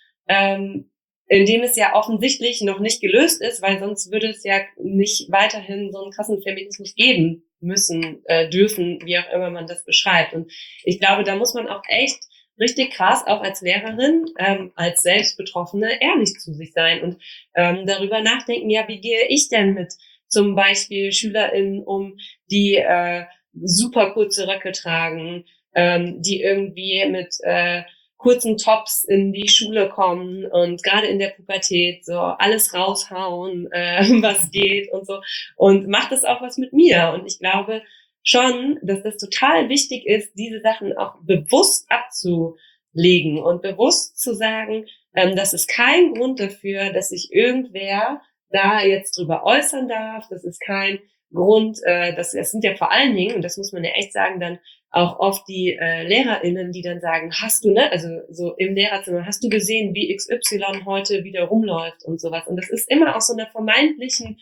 in dem es ja offensichtlich noch nicht gelöst ist, weil sonst würde es ja nicht weiterhin so einen krassen Feminismus geben müssen, dürfen, wie auch immer man das beschreibt. Und ich glaube, da muss man auch echt richtig krass, auch als Lehrerin, als Selbstbetroffene, ehrlich zu sich sein und darüber nachdenken, ja, wie gehe ich denn mit zum Beispiel SchülerInnen um, die super kurze Röcke tragen, die irgendwie mit kurzen Tops in die Schule kommen und gerade in der Pubertät so alles raushauen, was geht und so. Und macht das auch was mit mir. Und ich glaube schon, dass das total wichtig ist, diese Sachen auch bewusst abzulegen und bewusst zu sagen, das ist kein Grund dafür, dass sich irgendwer da jetzt drüber äußern darf. Das ist kein Grund, das sind ja vor allen Dingen, und das muss man ja echt sagen, dann auch oft die LehrerInnen, die dann sagen, hast du, ne, also so im Lehrerzimmer, hast du gesehen, wie XY heute wieder rumläuft und sowas. Und das ist immer aus so einer vermeintlichen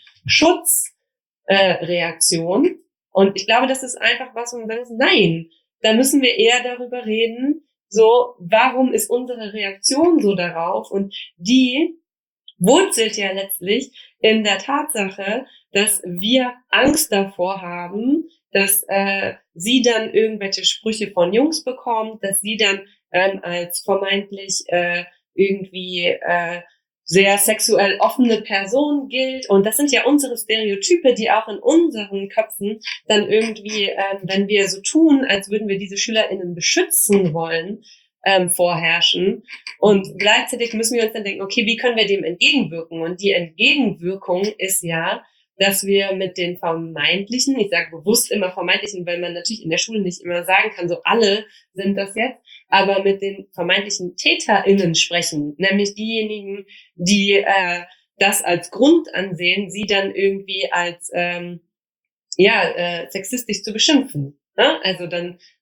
Schutzreaktion. Und ich glaube, das ist einfach was, wo man sagt, nein, da müssen wir eher darüber reden, so, warum ist unsere Reaktion so darauf? Und die wurzelt ja letztlich in der Tatsache, dass wir Angst davor haben, dass sie dann irgendwelche Sprüche von Jungs bekommt, dass sie dann als vermeintlich irgendwie sehr sexuell offene Person gilt. Und das sind ja unsere Stereotype, die auch in unseren Köpfen dann irgendwie, wenn wir so tun, als würden wir diese SchülerInnen beschützen wollen, vorherrschen. Und gleichzeitig müssen wir uns dann denken, okay, wie können wir dem entgegenwirken? Und die Entgegenwirkung ist ja, dass wir mit den vermeintlichen, ich sage bewusst immer vermeintlichen, weil man natürlich in der Schule nicht immer sagen kann, so alle sind das jetzt, aber mit den vermeintlichen TäterInnen sprechen, nämlich diejenigen, die das als Grund ansehen, sie dann irgendwie als sexistisch zu beschimpfen. Ne? Also dann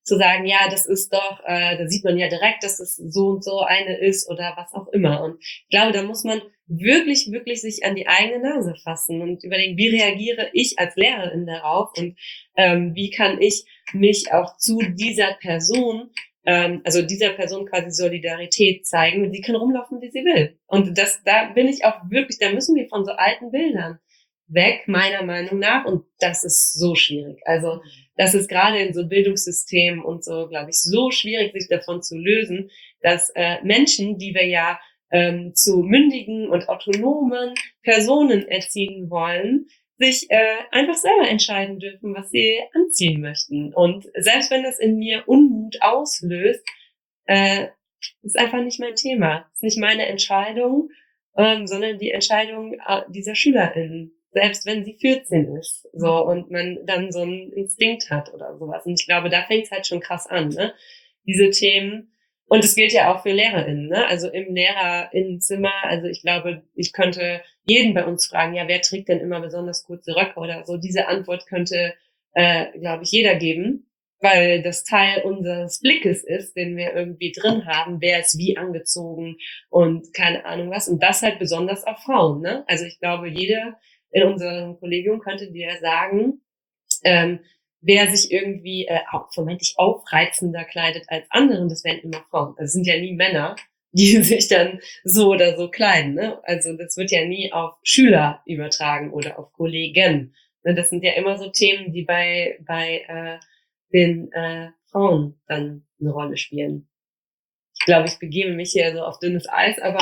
zu sagen, ja, das ist doch, da sieht man ja direkt, dass es so und so eine ist oder was auch immer. Und ich glaube, da muss man wirklich, wirklich sich an die eigene Nase fassen und überlegen, wie reagiere ich als Lehrerin darauf und wie kann ich mich auch zu dieser Person, also dieser Person quasi Solidarität zeigen und sie kann rumlaufen, wie sie will. Und da bin ich auch wirklich, da müssen wir von so alten Bildern weg, meiner Meinung nach. Und das ist so schwierig. Also das ist gerade in so Bildungssystemen und so, glaube ich, so schwierig, sich davon zu lösen, dass Menschen, die wir ja zu mündigen und autonomen Personen erziehen wollen, sich einfach selber entscheiden dürfen, was sie anziehen möchten. Und selbst wenn das in mir Unmut auslöst, ist einfach nicht mein Thema. Ist nicht meine Entscheidung, sondern die Entscheidung dieser SchülerInnen. Selbst wenn sie 14 ist, so, und man dann so einen Instinkt hat oder sowas. Und ich glaube, da fängt es halt schon krass an, ne? Diese Themen. Und es gilt ja auch für LehrerInnen, ne? Also im LehrerInnenzimmer, also ich glaube, ich könnte jeden bei uns fragen, ja, wer trägt denn immer besonders kurze Röcke oder so? Diese Antwort könnte, glaube ich, jeder geben, weil das Teil unseres Blickes ist, den wir irgendwie drin haben, wer ist wie angezogen und keine Ahnung was. Und das halt besonders auf Frauen, ne? Also ich glaube, jeder in unserem Kollegium könnte dir sagen, wer sich irgendwie vermeintlich aufreizender kleidet als anderen, das wären immer Frauen. Also es sind ja nie Männer, die sich dann so oder so kleiden, ne? Also das wird ja nie auf Schüler übertragen oder auf Kollegen. Ne? Das sind ja immer so Themen, die bei den Frauen dann eine Rolle spielen. Ich glaube, ich begebe mich hier so auf dünnes Eis, aber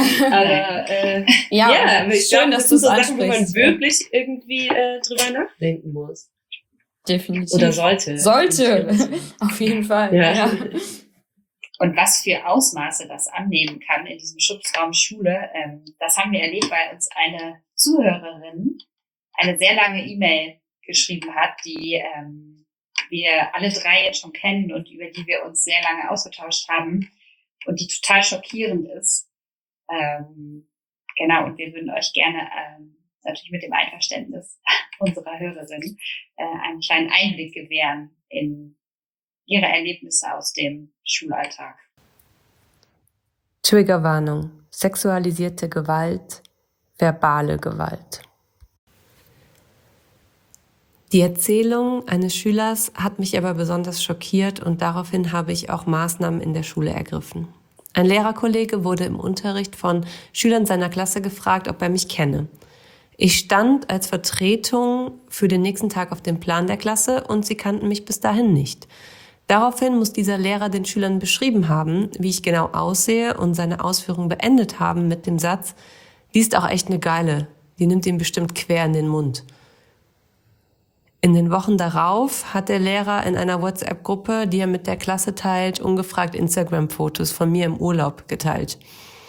ja, aber ich schön, glaube, dass das du sind es so Sachen, wo man ansprichst. wirklich irgendwie drüber nachdenken muss. Definitiv. Oder sollte. Sollte. Auf jeden Fall. Ja. Und was für Ausmaße das annehmen kann in diesem Schutzraum Schule, das haben wir erlebt, weil uns eine Zuhörerin eine sehr lange E-Mail geschrieben hat, die wir alle drei jetzt schon kennen und über die wir uns sehr lange ausgetauscht haben und die total schockierend ist. Genau, und wir würden euch gerne natürlich mit dem Einverständnis unserer Hörerin einen kleinen Einblick gewähren in ihre Erlebnisse aus dem Schulalltag. Triggerwarnung: sexualisierte Gewalt, verbale Gewalt. Die Erzählung eines Schülers hat mich aber besonders schockiert und daraufhin habe ich auch Maßnahmen in der Schule ergriffen. Ein Lehrerkollege wurde im Unterricht von Schülern seiner Klasse gefragt, ob er mich kenne. Ich stand als Vertretung für den nächsten Tag auf dem Plan der Klasse und sie kannten mich bis dahin nicht. Daraufhin muss dieser Lehrer den Schülern beschrieben haben, wie ich genau aussehe und seine Ausführung beendet haben mit dem Satz: Die ist auch echt eine Geile, die nimmt ihn bestimmt quer in den Mund. In den Wochen darauf hat der Lehrer in einer WhatsApp-Gruppe, die er mit der Klasse teilt, ungefragt Instagram-Fotos von mir im Urlaub geteilt.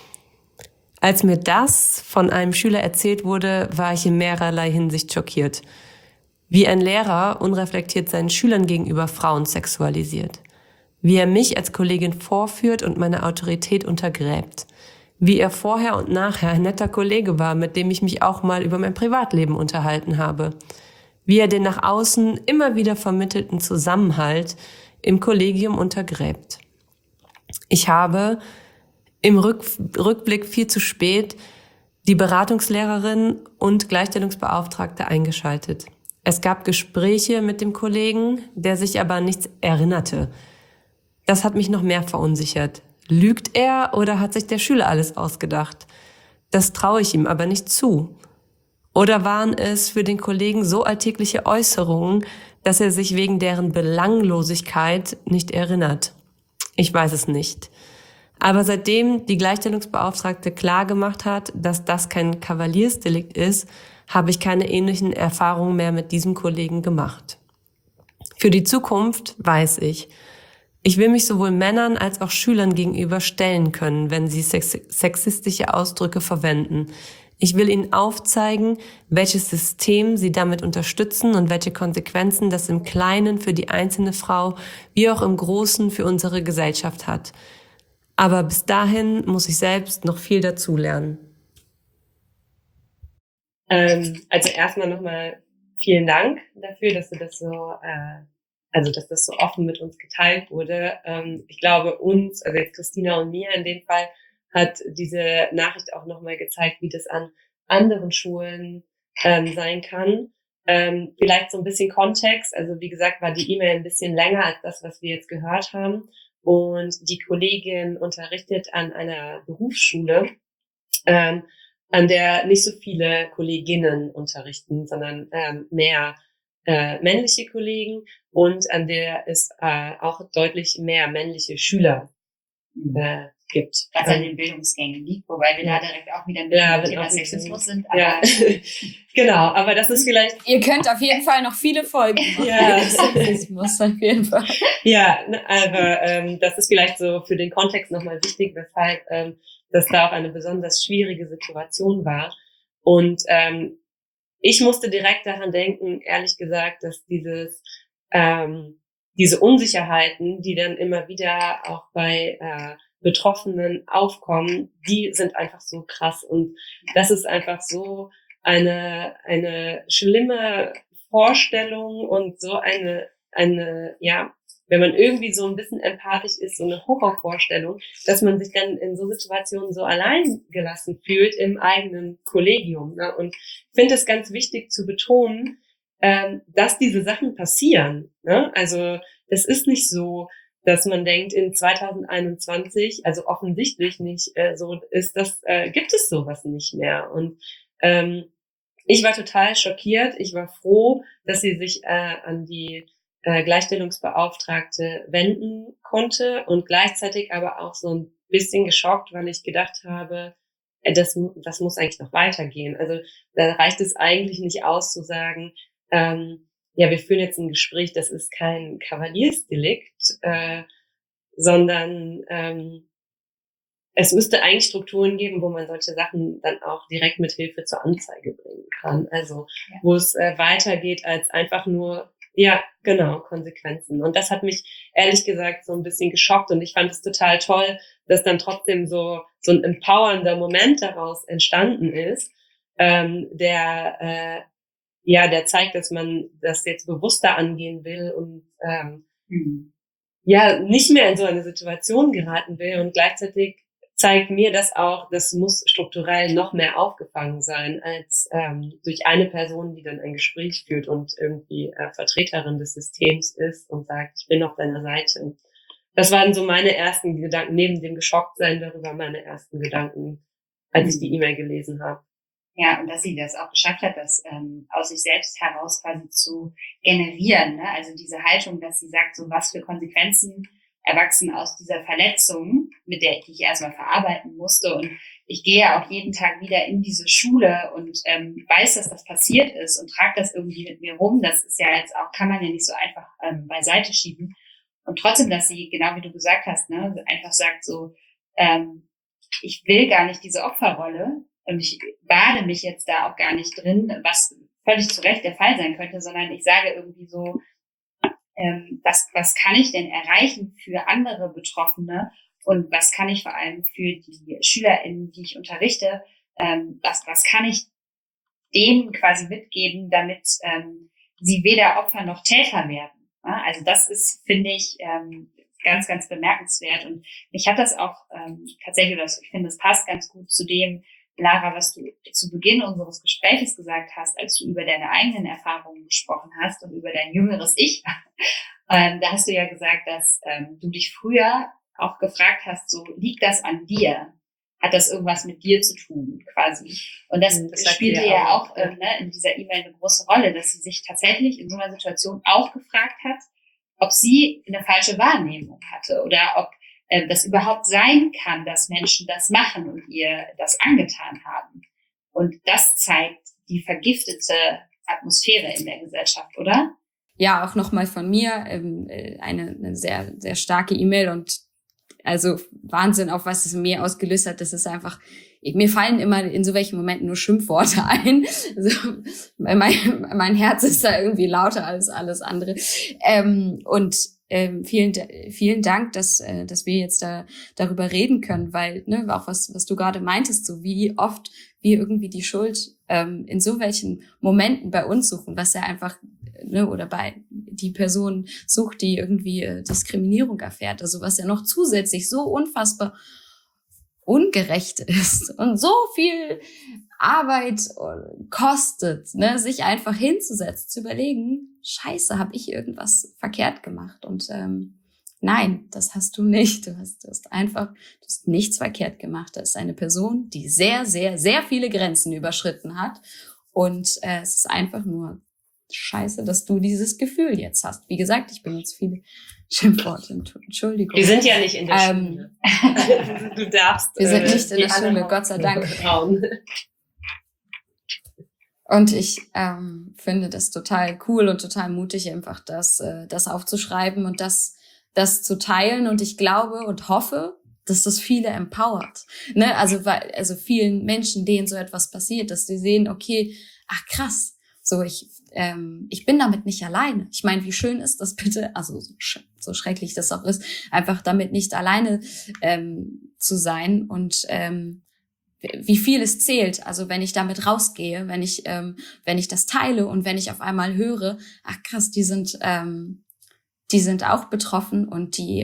Als mir das von einem Schüler erzählt wurde, war ich in mehrerlei Hinsicht schockiert. Wie ein Lehrer unreflektiert seinen Schülern gegenüber Frauen sexualisiert. Wie er mich als Kollegin vorführt und meine Autorität untergräbt. Wie er vorher und nachher ein netter Kollege war, mit dem ich mich auch mal über mein Privatleben unterhalten habe. Wie er den nach außen immer wieder vermittelten Zusammenhalt im Kollegium untergräbt. Ich habe im Rückblick viel zu spät die Beratungslehrerin und Gleichstellungsbeauftragte eingeschaltet. Es gab Gespräche mit dem Kollegen, der sich aber an nichts erinnerte. Das hat mich noch mehr verunsichert. Lügt er oder hat sich der Schüler alles ausgedacht? Das traue ich ihm aber nicht zu. Oder waren es für den Kollegen so alltägliche Äußerungen, dass er sich wegen deren Belanglosigkeit nicht erinnert? Ich weiß es nicht. Aber seitdem die Gleichstellungsbeauftragte klargemacht hat, dass das kein Kavaliersdelikt ist, habe ich keine ähnlichen Erfahrungen mehr mit diesem Kollegen gemacht. Für die Zukunft weiß ich will mich sowohl Männern als auch Schülern gegenüber stellen können, wenn sie sexistische Ausdrücke verwenden. Ich will ihnen aufzeigen, welches System sie damit unterstützen und welche Konsequenzen das im Kleinen für die einzelne Frau wie auch im Großen für unsere Gesellschaft hat. Aber bis dahin muss ich selbst noch viel dazulernen. Also erstmal nochmal vielen Dank dafür, dass du das so also dass das so offen mit uns geteilt wurde. Ich glaube uns, also jetzt Christina und mir in dem Fall, hat diese Nachricht auch nochmal gezeigt, wie das an anderen Schulen sein kann. Vielleicht so ein bisschen Kontext. Also wie gesagt, war die E-Mail ein bisschen länger als das, was wir jetzt gehört haben. Und die Kollegin unterrichtet an einer Berufsschule, an der nicht so viele Kolleginnen unterrichten, sondern mehr männliche Kollegen, und an der es auch deutlich mehr männliche Schüler gibt. Was an den Bildungsgängen liegt, wobei wir da direkt auch wieder mit dem Thema Sexismus sind. Aber ja, genau, aber das ist vielleicht... Ihr könnt auf jeden Fall noch viele Folgen machen. Ja, Sexismus auf jeden Fall. Ja, aber das ist vielleicht so für den Kontext nochmal wichtig, weshalb das da auch eine besonders schwierige Situation war. Und ich musste direkt daran denken, ehrlich gesagt, dass diese Unsicherheiten, die dann immer wieder auch bei Betroffenen aufkommen, die sind einfach so krass. Und das ist einfach so eine schlimme Vorstellung und so eine, ja, wenn man irgendwie so ein bisschen empathisch ist, so eine Horrorvorstellung, dass man sich dann in so Situationen so allein gelassen fühlt im eigenen Kollegium. Ne? Und ich finde es ganz wichtig zu betonen, dass diese Sachen passieren. Ne? Also es ist nicht so, dass man denkt, in 2021, also offensichtlich nicht so ist, gibt es sowas nicht mehr. Und ich war total schockiert. Ich war froh, dass sie sich an die Gleichstellungsbeauftragte wenden konnte, und gleichzeitig aber auch so ein bisschen geschockt, weil ich gedacht habe, das muss eigentlich noch weitergehen. Also da reicht es eigentlich nicht aus zu sagen, ja, wir führen jetzt ein Gespräch, das ist kein Kavaliersdelikt, sondern es müsste eigentlich Strukturen geben, wo man solche Sachen dann auch direkt mit Hilfe zur Anzeige bringen kann. Also wo es weitergeht als einfach nur, ja, genau, Konsequenzen. Und das hat mich ehrlich gesagt so ein bisschen geschockt, und ich fand es total toll, dass dann trotzdem so ein empowernder Moment daraus entstanden ist, der zeigt, dass man das jetzt bewusster angehen will und ja, nicht mehr in so eine Situation geraten will. Und gleichzeitig zeigt mir das auch, das muss strukturell noch mehr aufgefangen sein als durch eine Person, die dann ein Gespräch führt und irgendwie Vertreterin des Systems ist und sagt, ich bin auf deiner Seite. Das waren so meine ersten Gedanken, neben dem Geschocktsein darüber, meine ersten Gedanken, als ich die E-Mail gelesen habe. Ja, und dass sie das auch geschafft hat, das aus sich selbst heraus quasi zu generieren. Ne? Also diese Haltung, dass sie sagt, so was für Konsequenzen erwachsen aus dieser Verletzung, mit der ich erstmal verarbeiten musste. Und ich gehe ja auch jeden Tag wieder in diese Schule und weiß, dass das passiert ist und trage das irgendwie mit mir rum. Das ist ja jetzt auch, kann man ja nicht so einfach beiseite schieben. Und trotzdem, dass sie, genau wie du gesagt hast, ne, einfach sagt so, ich will gar nicht diese Opferrolle, und ich bade mich jetzt da auch gar nicht drin, was völlig zu Recht der Fall sein könnte, sondern ich sage irgendwie so, was kann ich denn erreichen für andere Betroffene, und was kann ich vor allem für die SchülerInnen, die ich unterrichte, was kann ich denen quasi mitgeben, damit sie weder Opfer noch Täter werden. Ja? Also das ist, finde ich, ganz, ganz bemerkenswert. Und mich hat das auch tatsächlich, ich finde, das passt ganz gut zu dem, Lara, was du zu Beginn unseres Gespräches gesagt hast, als du über deine eigenen Erfahrungen gesprochen hast und über dein jüngeres Ich. Da hast du ja gesagt, dass du dich früher auch gefragt hast, so liegt das an dir? Hat das irgendwas mit dir zu tun, quasi? Und das spielte ja auch in dieser E-Mail eine große Rolle, dass sie sich tatsächlich in so einer Situation auch gefragt hat, ob sie eine falsche Wahrnehmung hatte oder ob das überhaupt sein kann, dass Menschen das machen und ihr das angetan haben. Und das zeigt die vergiftete Atmosphäre in der Gesellschaft, oder? Ja, auch nochmal von mir eine sehr, sehr starke E-Mail, und also Wahnsinn, auf was es in mir ausgelöst hat. Das ist einfach, mir fallen immer in so welchen Momenten nur Schimpfworte ein. Also, mein Herz ist da irgendwie lauter als alles andere. Vielen Dank, dass wir jetzt darüber reden können, weil auch was du gerade meintest, so wie oft wir irgendwie die Schuld in so welchen Momenten bei uns suchen, was ja einfach oder bei die Person sucht, die irgendwie Diskriminierung erfährt. Also was ja noch zusätzlich so unfassbar ungerecht ist und so viel Arbeit kostet, ne, sich einfach hinzusetzen, zu überlegen, Scheiße, habe ich irgendwas verkehrt gemacht? Und nein, das hast du nicht. Du hast nichts verkehrt gemacht. Das ist eine Person, die sehr, sehr, sehr viele Grenzen überschritten hat. Und es ist einfach nur scheiße, dass du dieses Gefühl jetzt hast. Wie gesagt, ich benutze viele Schimpfworte. Entschuldigung. Wir sind ja nicht in der Schule. Du darfst. Wir sind nicht in der Schule, Gott sei Dank. Und ich finde das total cool und total mutig, einfach das aufzuschreiben und das zu teilen. Und ich glaube und hoffe, dass das viele empowert. Ne? Also vielen Menschen, denen so etwas passiert, dass die sehen, okay, ach krass, so ich bin damit nicht alleine. Ich meine, wie schön ist das bitte, also so schrecklich das auch ist, einfach damit nicht alleine zu sein und wie viel es zählt. Also wenn ich damit rausgehe, wenn ich das teile und wenn ich auf einmal höre, ach krass, die sind auch betroffen und sie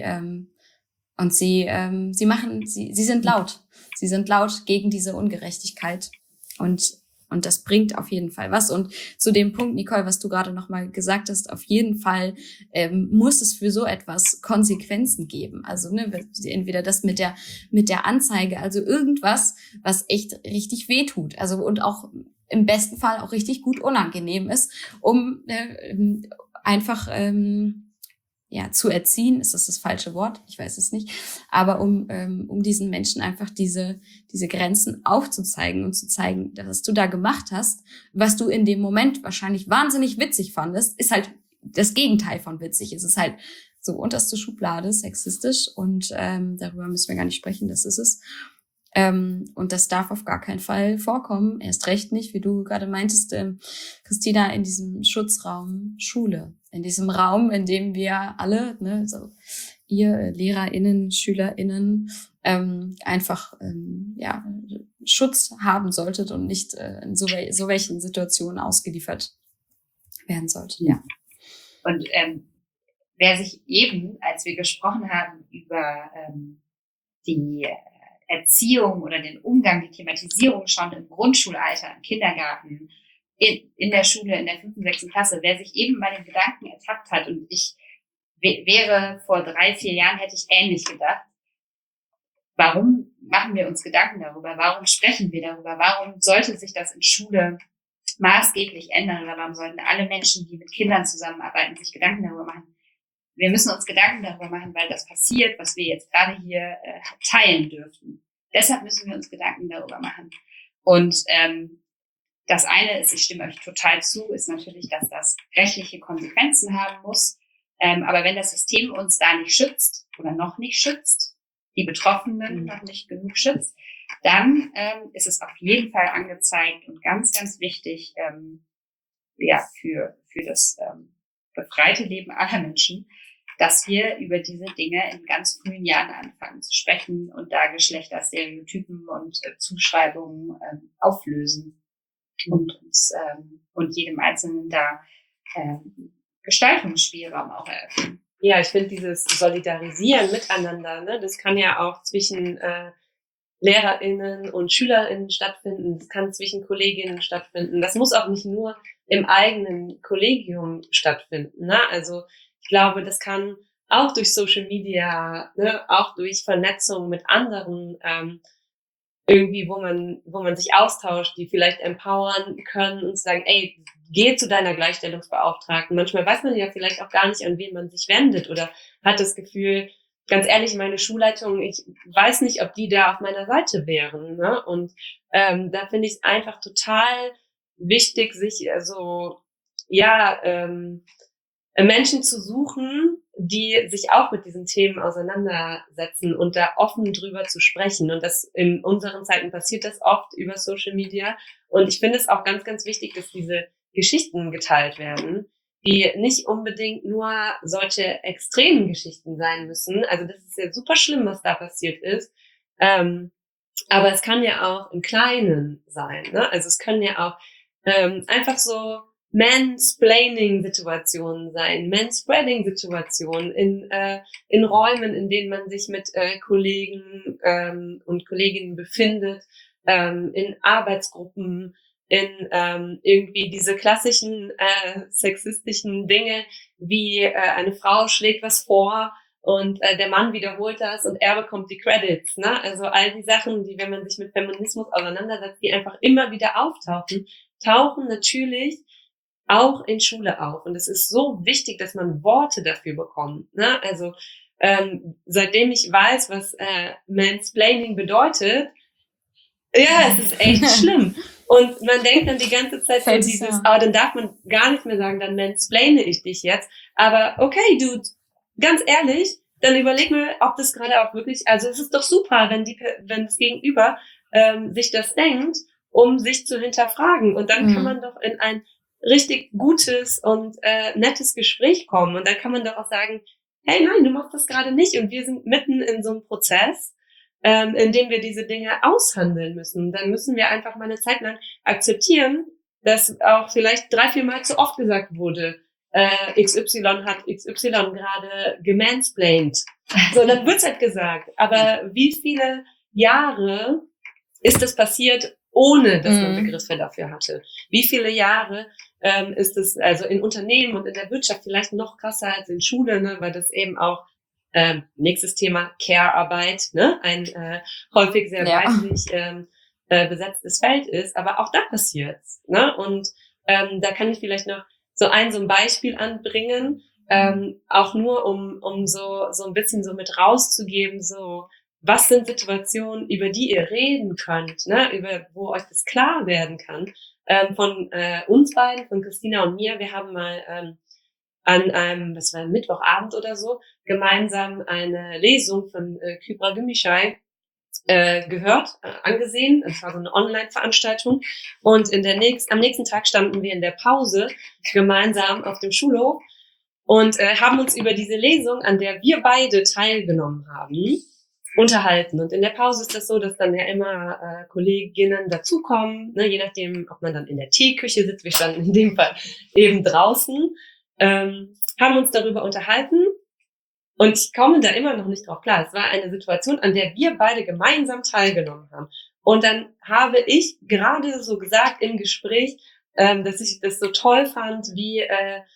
sind laut. Sie sind laut gegen diese Ungerechtigkeit und das bringt auf jeden Fall was. Und zu dem Punkt, Nicole, was du gerade nochmal gesagt hast, auf jeden Fall muss es für so etwas Konsequenzen geben. Also entweder das mit der Anzeige, also irgendwas, was echt richtig wehtut. Also und auch im besten Fall auch richtig gut unangenehm ist, um einfach zu erziehen, ist das falsche Wort? Ich weiß es nicht. Aber um diesen Menschen einfach diese Grenzen aufzuzeigen und zu zeigen, was du da gemacht hast, was du in dem Moment wahrscheinlich wahnsinnig witzig fandest, ist halt das Gegenteil von witzig. Es ist halt so unterste Schublade, sexistisch und darüber müssen wir gar nicht sprechen, das ist es. Und das darf auf gar keinen Fall vorkommen, erst recht nicht, wie du gerade meintest, Christina, in diesem Schutzraum Schule, in diesem Raum, in dem wir alle, ne, so ihr LehrerInnen, SchülerInnen, einfach Schutz haben solltet und nicht in so welchen Situationen ausgeliefert werden solltet. Ja. Und wer sich eben, als wir gesprochen haben über die Erziehung oder den Umgang, die Thematisierung schon im Grundschulalter, im Kindergarten, in der Schule, in der 5., 6. Klasse, wer sich eben bei den Gedanken ertappt hat, und ich wäre vor 3, 4 Jahren, hätte ich ähnlich gedacht, warum machen wir uns Gedanken darüber? Warum sprechen wir darüber? Warum sollte sich das in Schule maßgeblich ändern? Oder warum sollten alle Menschen, die mit Kindern zusammenarbeiten, sich Gedanken darüber machen? Wir müssen uns Gedanken darüber machen, weil das passiert, was wir jetzt gerade hier teilen dürfen. Deshalb müssen wir uns Gedanken darüber machen. Und das eine ist, ich stimme euch total zu, ist natürlich, dass das rechtliche Konsequenzen haben muss. Aber wenn das System uns da nicht schützt oder noch nicht schützt, die Betroffenen noch nicht genug schützt, dann ist es auf jeden Fall angezeigt und ganz, ganz wichtig für das befreite Leben aller Menschen, dass wir über diese Dinge in ganz frühen Jahren anfangen zu sprechen und da Geschlechterstereotypen und Zuschreibungen auflösen und uns und jedem Einzelnen da Gestaltungsspielraum auch eröffnen. Ja, ich finde dieses Solidarisieren miteinander, ne, das kann ja auch zwischen LehrerInnen und SchülerInnen stattfinden, das kann zwischen Kolleginnen stattfinden. Das muss auch nicht nur im eigenen Kollegium stattfinden, ne? Also ich glaube, das kann auch durch Social Media, ne, auch durch Vernetzung mit anderen irgendwie, wo man sich austauscht, die vielleicht empowern können und sagen, ey, geh zu deiner Gleichstellungsbeauftragten. Manchmal weiß man ja vielleicht auch gar nicht, an wen man sich wendet oder hat das Gefühl, ganz ehrlich, meine Schulleitung, ich weiß nicht, ob die da auf meiner Seite wären, ne? Und da finde ich es einfach total wichtig, sich Menschen zu suchen, die sich auch mit diesen Themen auseinandersetzen und da offen drüber zu sprechen. Und das in unseren Zeiten passiert das oft über Social Media. Und ich finde es auch ganz, ganz wichtig, dass diese Geschichten geteilt werden, die nicht unbedingt nur solche extremen Geschichten sein müssen. Also das ist ja super schlimm, was da passiert ist. Aber es kann ja auch im Kleinen sein, ne? Also es können ja auch einfach so Mansplaining-Situationen sein, Manspreading-Situationen in Räumen, in denen man sich mit Kollegen und Kolleginnen befindet, in Arbeitsgruppen, in irgendwie diese klassischen sexistischen Dinge, wie eine Frau schlägt was vor und der Mann wiederholt das und er bekommt die Credits, ne? Also all die Sachen, die, wenn man sich mit Feminismus auseinandersetzt, die einfach immer wieder auftauchen, tauchen natürlich auch in Schule auf. Und es ist so wichtig, dass man Worte dafür bekommt, ne? Also seitdem ich weiß, was Mansplaining bedeutet, ja, es ist echt schlimm. Und man denkt dann die ganze Zeit so dieses, dann darf man gar nicht mehr sagen, dann mansplaine ich dich jetzt. Aber okay, Dude, ganz ehrlich, dann überleg mal, ob das gerade auch wirklich, also es ist doch super, wenn das Gegenüber sich das denkt, um sich zu hinterfragen. Und dann kann man doch in ein richtig gutes und nettes Gespräch kommen. Und dann kann man doch auch sagen, hey, nein, du machst das gerade nicht. Und wir sind mitten in so einem Prozess, in dem wir diese Dinge aushandeln müssen. Dann müssen wir einfach mal eine Zeit lang akzeptieren, dass auch vielleicht 3-4 Mal zu oft gesagt wurde, XY hat XY gerade gemansplained. So, dann wird's halt gesagt. Aber wie viele Jahre ist das passiert, ohne dass man Begriffe dafür hatte? Wie viele Jahre ist es also in Unternehmen und in der Wirtschaft vielleicht noch krasser als in Schule, ne, weil das eben auch nächstes Thema Care-Arbeit, ne, ein häufig sehr weiblich besetztes Feld ist, aber auch da passiert's, ne? Und da kann ich vielleicht noch so ein Beispiel anbringen, auch nur um so ein bisschen so mit rauszugeben, so was sind Situationen, über die ihr reden könnt, ne, über wo euch das klar werden kann. Von uns beiden, von Christina und mir, wir haben mal an einem, das war Mittwochabend oder so, gemeinsam eine Lesung von Kübra Gümüşay gehört, angesehen. Es war so eine Online-Veranstaltung. Und am nächsten Tag standen wir in der Pause gemeinsam auf dem Schulhof und haben uns über diese Lesung, an der wir beide teilgenommen haben, unterhalten. Und in der Pause ist das so, dass dann ja immer Kolleginnen dazukommen, ne, je nachdem, ob man dann in der Teeküche sitzt. Wir standen in dem Fall eben draußen, haben uns darüber unterhalten. Und ich komme da immer noch nicht drauf klar. Es war eine Situation, an der wir beide gemeinsam teilgenommen haben. Und dann habe ich gerade so gesagt im Gespräch, dass ich das so toll fand, wie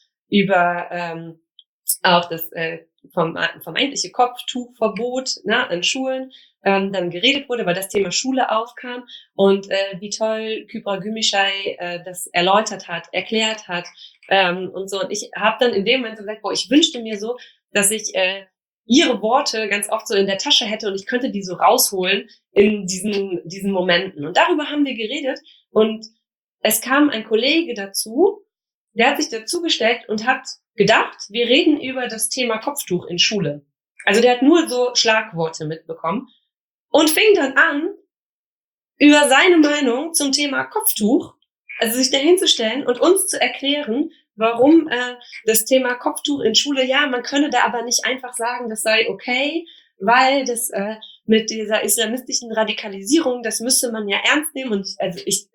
über auch das vermeintliche Kopftuchverbot, ne, an Schulen dann geredet wurde, weil das Thema Schule aufkam und wie toll Kübra Gümüşay das erläutert hat, erklärt hat und so. Und ich habe dann in dem Moment so gesagt, ich wünschte mir so, dass ich ihre Worte ganz oft so in der Tasche hätte und ich könnte die so rausholen in diesen Momenten. Und darüber haben wir geredet und es kam ein Kollege dazu, der hat sich dazugestellt und hat gedacht, wir reden über das Thema Kopftuch in Schule. Also der hat nur so Schlagworte mitbekommen und fing dann an, über seine Meinung zum Thema Kopftuch, also sich dahin zu stellen und uns zu erklären, warum das Thema Kopftuch in Schule, ja, man könne da aber nicht einfach sagen, das sei okay, weil das mit dieser islamistischen Radikalisierung, das müsste man ja ernst nehmen. Und also ich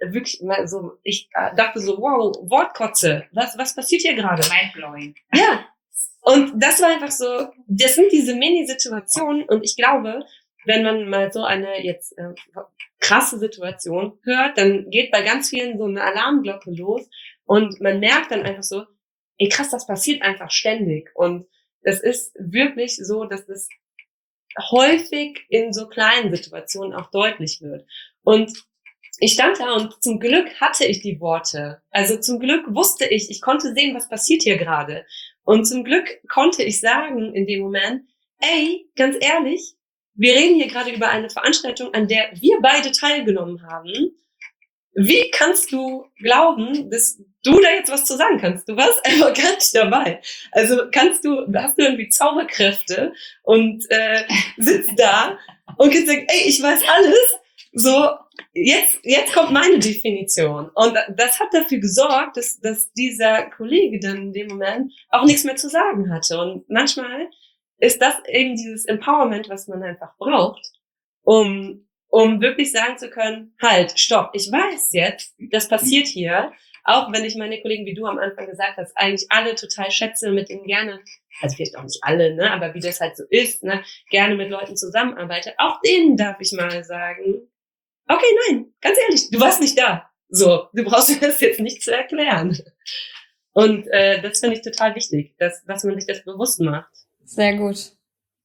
dachte so, wow, Wortkotze, was passiert hier gerade? Mindblowing. Ja, und das war einfach so, das sind diese Mini-Situationen und ich glaube, wenn man mal so eine jetzt krasse Situation hört, dann geht bei ganz vielen so eine Alarmglocke los und man merkt dann einfach so, ey krass, das passiert einfach ständig und das ist wirklich so, dass das häufig in so kleinen Situationen auch deutlich wird. Und ich stand da und zum Glück hatte ich die Worte. Also zum Glück wusste ich konnte sehen, was passiert hier gerade. Und zum Glück konnte ich sagen in dem Moment, ey, ganz ehrlich, wir reden hier gerade über eine Veranstaltung, an der wir beide teilgenommen haben. Wie kannst du glauben, dass du da jetzt was zu sagen kannst? Du warst einfach gar nicht dabei. Also hast du irgendwie Zauberkräfte und sitzt da und kannst sagen, ey, ich weiß alles. So, jetzt kommt meine Definition. Und das hat dafür gesorgt, dass dieser Kollege dann in dem Moment auch nichts mehr zu sagen hatte. Und manchmal ist das eben dieses Empowerment, was man einfach braucht, um wirklich sagen zu können, halt, stopp, ich weiß jetzt, das passiert hier auch wenn ich meine Kollegen, wie du am Anfang gesagt hast, eigentlich alle total schätze, mit denen gerne, also vielleicht auch nicht alle, ne, aber wie das halt so ist, ne, gerne mit Leuten zusammenarbeite, auch denen darf ich mal sagen, okay, nein, ganz ehrlich, du warst nicht da. So, du brauchst mir das jetzt nicht zu erklären. Und das finde ich total wichtig, dass man sich das bewusst macht. Sehr gut.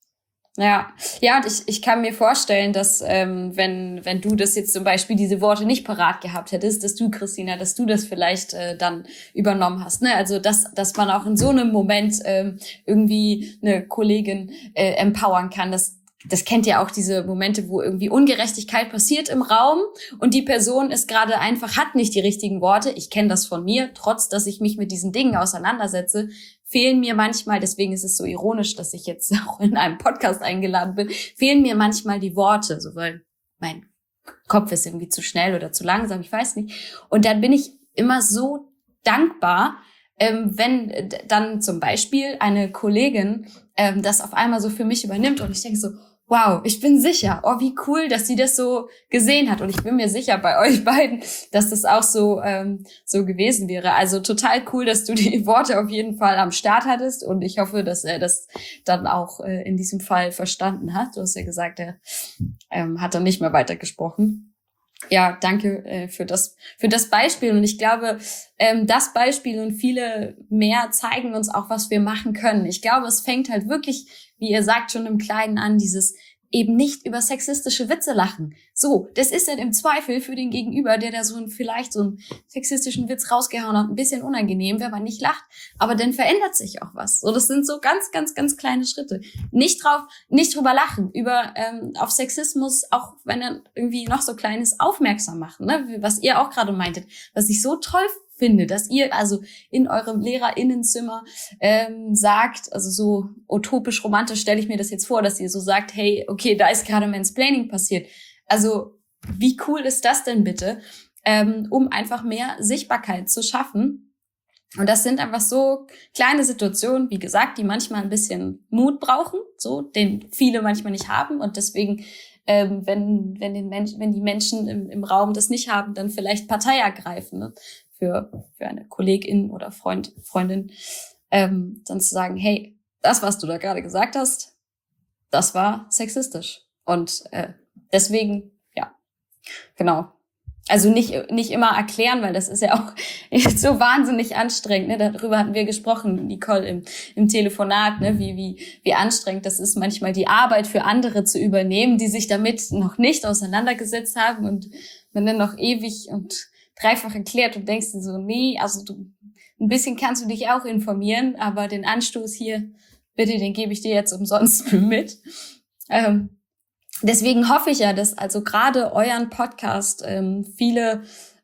Ja, und ich kann mir vorstellen, dass wenn du das jetzt zum Beispiel diese Worte nicht parat gehabt hättest, dass du, Christina, dass du das vielleicht dann übernommen hast, ne? Also dass man auch in so einem Moment irgendwie eine Kollegin empowern kann. Das kennt ihr auch, diese Momente, wo irgendwie Ungerechtigkeit passiert im Raum und die Person ist gerade einfach, hat nicht die richtigen Worte. Ich kenne das von mir, trotz dass ich mich mit diesen Dingen auseinandersetze, fehlen mir manchmal, deswegen ist es so ironisch, dass ich jetzt auch in einem Podcast eingeladen bin, fehlen mir manchmal die Worte, so weil mein Kopf ist irgendwie zu schnell oder zu langsam, ich weiß nicht. Und dann bin ich immer so dankbar, wenn dann zum Beispiel eine Kollegin das auf einmal so für mich übernimmt und ich denke so, wow, ich bin sicher, oh, wie cool, dass sie das so gesehen hat. Und ich bin mir sicher bei euch beiden, dass das auch so gewesen wäre. Also total cool, dass du die Worte auf jeden Fall am Start hattest. Und ich hoffe, dass er das dann auch in diesem Fall verstanden hat. Du hast ja gesagt, er hat dann nicht mehr weitergesprochen. Ja, danke für das Beispiel. Und ich glaube, das Beispiel und viele mehr zeigen uns auch, was wir machen können. Ich glaube, es fängt halt wirklich, wie ihr sagt, schon im Kleinen an, dieses eben nicht über sexistische Witze lachen. So, das ist dann im Zweifel für den Gegenüber, der da vielleicht so einen sexistischen Witz rausgehauen hat, ein bisschen unangenehm, wenn man nicht lacht. Aber dann verändert sich auch was. So, das sind so ganz, ganz, ganz kleine Schritte. Nicht drüber lachen, auf Sexismus, auch wenn er irgendwie noch so klein ist, aufmerksam machen, ne? Was ihr auch gerade meintet, was ich so toll finde, dass ihr also in eurem LehrerInnenzimmer sagt, also so utopisch romantisch stelle ich mir das jetzt vor, dass ihr so sagt, hey, okay, da ist gerade Mansplaining passiert. Also wie cool ist das denn bitte, um einfach mehr Sichtbarkeit zu schaffen? Und das sind einfach so kleine Situationen, wie gesagt, die manchmal ein bisschen Mut brauchen, so den viele manchmal nicht haben und deswegen wenn die Menschen im Raum das nicht haben, dann vielleicht Partei ergreifen, ne? Für eine Kollegin oder Freundin, dann zu sagen, hey, das, was du da gerade gesagt hast, das war sexistisch. Und deswegen, ja, genau. Also nicht immer erklären, weil das ist ja auch so wahnsinnig anstrengend. Ne? Darüber hatten wir gesprochen, Nicole, im Telefonat, ne? wie anstrengend das ist, manchmal die Arbeit für andere zu übernehmen, die sich damit noch nicht auseinandergesetzt haben und man dann noch ewig und dreifach erklärt und denkst dir so, nee, also ein bisschen kannst du dich auch informieren, aber den Anstoß hier, bitte, den gebe ich dir jetzt umsonst mit. Deswegen hoffe ich ja, dass also gerade euren Podcast viele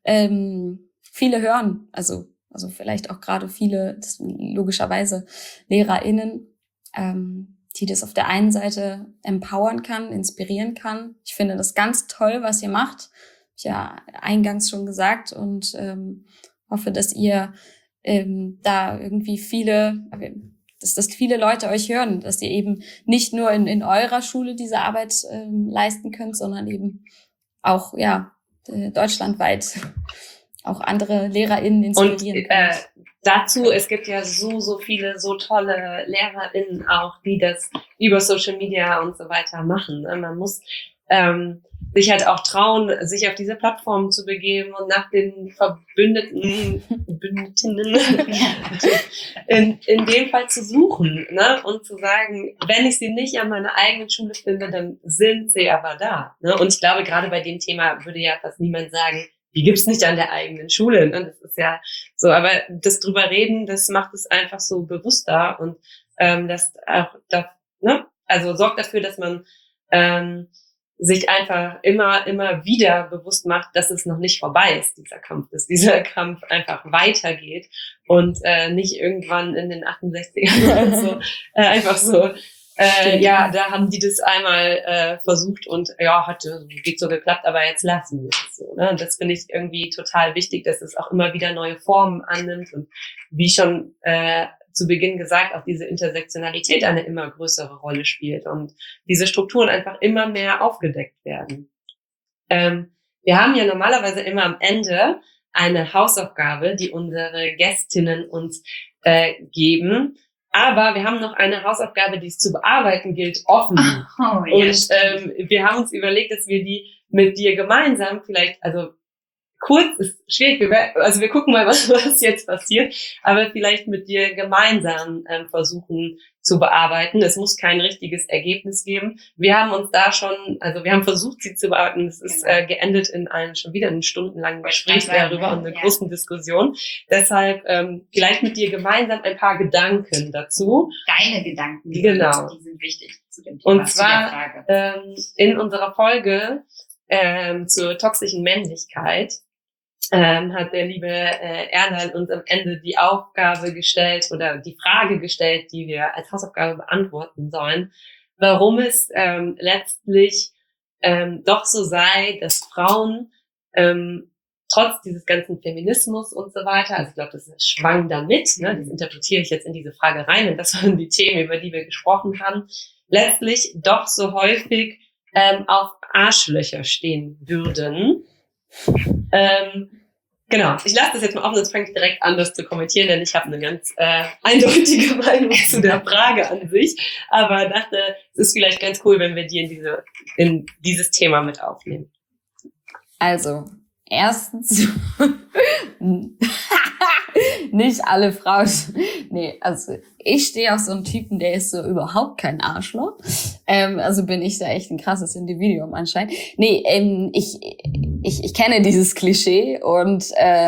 hören, also vielleicht auch gerade viele, das logischerweise LehrerInnen, die das auf der einen Seite empowern kann, inspirieren kann. Ich finde das ganz toll, was ihr macht. Ich ja eingangs schon gesagt und hoffe, dass ihr da irgendwie dass viele Leute euch hören, dass ihr eben nicht nur in eurer Schule diese Arbeit leisten könnt, sondern eben auch deutschlandweit auch andere LehrerInnen inspirieren könnt. Und dazu, es gibt ja so viele, so tolle LehrerInnen auch, die das über Social Media und so weiter machen. Man muss sich halt auch trauen, sich auf diese Plattform zu begeben und nach den Verbündetinnen in dem Fall zu suchen, ne? Und zu sagen, wenn ich sie nicht an meiner eigenen Schule finde, dann sind sie aber da. Ne? Und ich glaube, gerade bei dem Thema würde ja fast niemand sagen, die gibt's nicht an der eigenen Schule. Ne? Das ist ja so, aber das drüber reden, das macht es einfach so bewusster und das auch, ne? Also sorgt dafür, dass man sich einfach immer wieder bewusst macht, dass es noch nicht vorbei ist, dieser Kampf, dass dieser Kampf einfach weitergeht und nicht irgendwann in den 68ern oder so einfach so, da haben die das einmal versucht und ja, hat geht so geklappt, aber jetzt lassen wir es so. Ne? Und das finde ich irgendwie total wichtig, dass es auch immer wieder neue Formen annimmt und wie schon zu Beginn gesagt, auch diese Intersektionalität eine immer größere Rolle spielt und diese Strukturen einfach immer mehr aufgedeckt werden. Wir haben ja normalerweise immer am Ende eine Hausaufgabe, die unsere Gästinnen uns geben. Aber wir haben noch eine Hausaufgabe, die es zu bearbeiten gilt, offen. Oh, ja, Und wir haben uns überlegt, dass wir die mit dir gemeinsam vielleicht, also kurz ist schwierig, wir gucken mal, was jetzt passiert, aber vielleicht mit dir gemeinsam versuchen zu bearbeiten. Es muss kein richtiges Ergebnis geben. Wir haben uns da schon, also wir haben versucht, sie zu bearbeiten. Es ist geendet in schon wieder einen stundenlangen Gespräch darüber und einer großen Diskussion. Deshalb vielleicht mit dir gemeinsam ein paar Gedanken dazu. Deine Gedanken, genau. Die sind wichtig zu dem Thema. Und zwar in unserer Folge zur toxischen Männlichkeit hat der liebe Ernal uns am Ende die Aufgabe gestellt oder die Frage gestellt, die wir als Hausaufgabe beantworten sollen, warum es letztlich doch so sei, dass Frauen trotz dieses ganzen Feminismus und so weiter, also ich glaube, das schwang damit, ne, das interpretiere ich jetzt in diese Frage rein, und das waren die Themen, über die wir gesprochen haben, letztlich doch so häufig auf Arschlöcher stehen würden. Genau, ich lasse das jetzt mal offen, sonst fange ich direkt an, das zu kommentieren, denn ich habe eine ganz eindeutige Meinung zu der Frage an sich, aber dachte, es ist vielleicht ganz cool, wenn wir die in dieses Thema mit aufnehmen. Also, erstens, nicht alle Frauen, nee, also ich stehe auf so einen Typen, der ist so überhaupt kein Arschloch, also bin ich da echt ein krasses Individuum anscheinend. Nee, ich kenne dieses Klischee und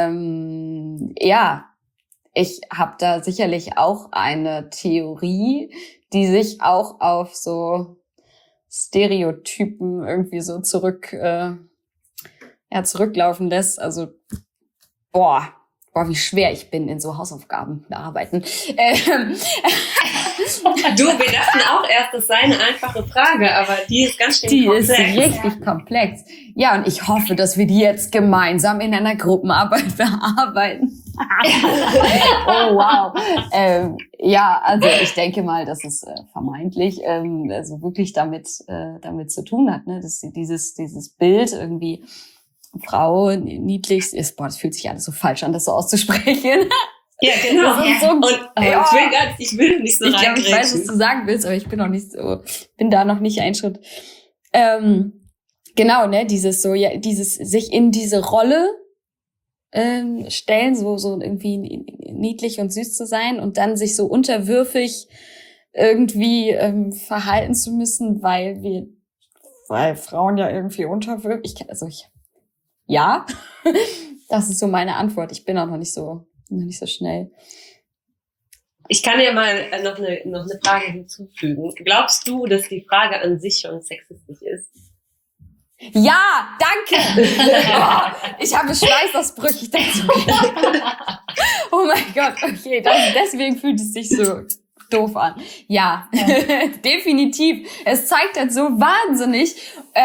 ja, ich habe da sicherlich auch eine Theorie, die sich auch auf so Stereotypen irgendwie so zurücklaufen lässt. Also, boah, wie schwer ich bin in so Hausaufgaben bearbeiten. Du, wir dachten auch erst, das sei eine einfache Frage, aber die ist ganz schön komplex. Die ist richtig komplex. Ja, und ich hoffe, dass wir die jetzt gemeinsam in einer Gruppenarbeit bearbeiten. Oh, wow. Ja, also ich denke mal, dass es vermeintlich also wirklich damit zu tun hat, ne, dass dieses Bild irgendwie Frau niedlich ist. Boah, das fühlt sich alles so falsch an, das so auszusprechen. Ja, genau. Das ist so, und ich will nicht so reingrätschen. Ich glaube, ich weiß, was du sagen willst, aber ich bin bin da noch nicht einen Schritt. Genau, ne, dieses sich in diese Rolle stellen, so irgendwie niedlich und süß zu sein und dann sich so unterwürfig irgendwie verhalten zu müssen, weil Frauen ja irgendwie unterwürfig, ja, das ist so meine Antwort. Ich bin auch noch nicht so schnell. Ich kann ja mal noch eine Frage hinzufügen. Glaubst du, dass die Frage an sich schon sexistisch ist? Ja, danke! Ich habe Schweißausbrüche dazu. Oh mein Gott, okay, deswegen fühlt es sich so doof an. Ja, definitiv. Es zeigt halt so wahnsinnig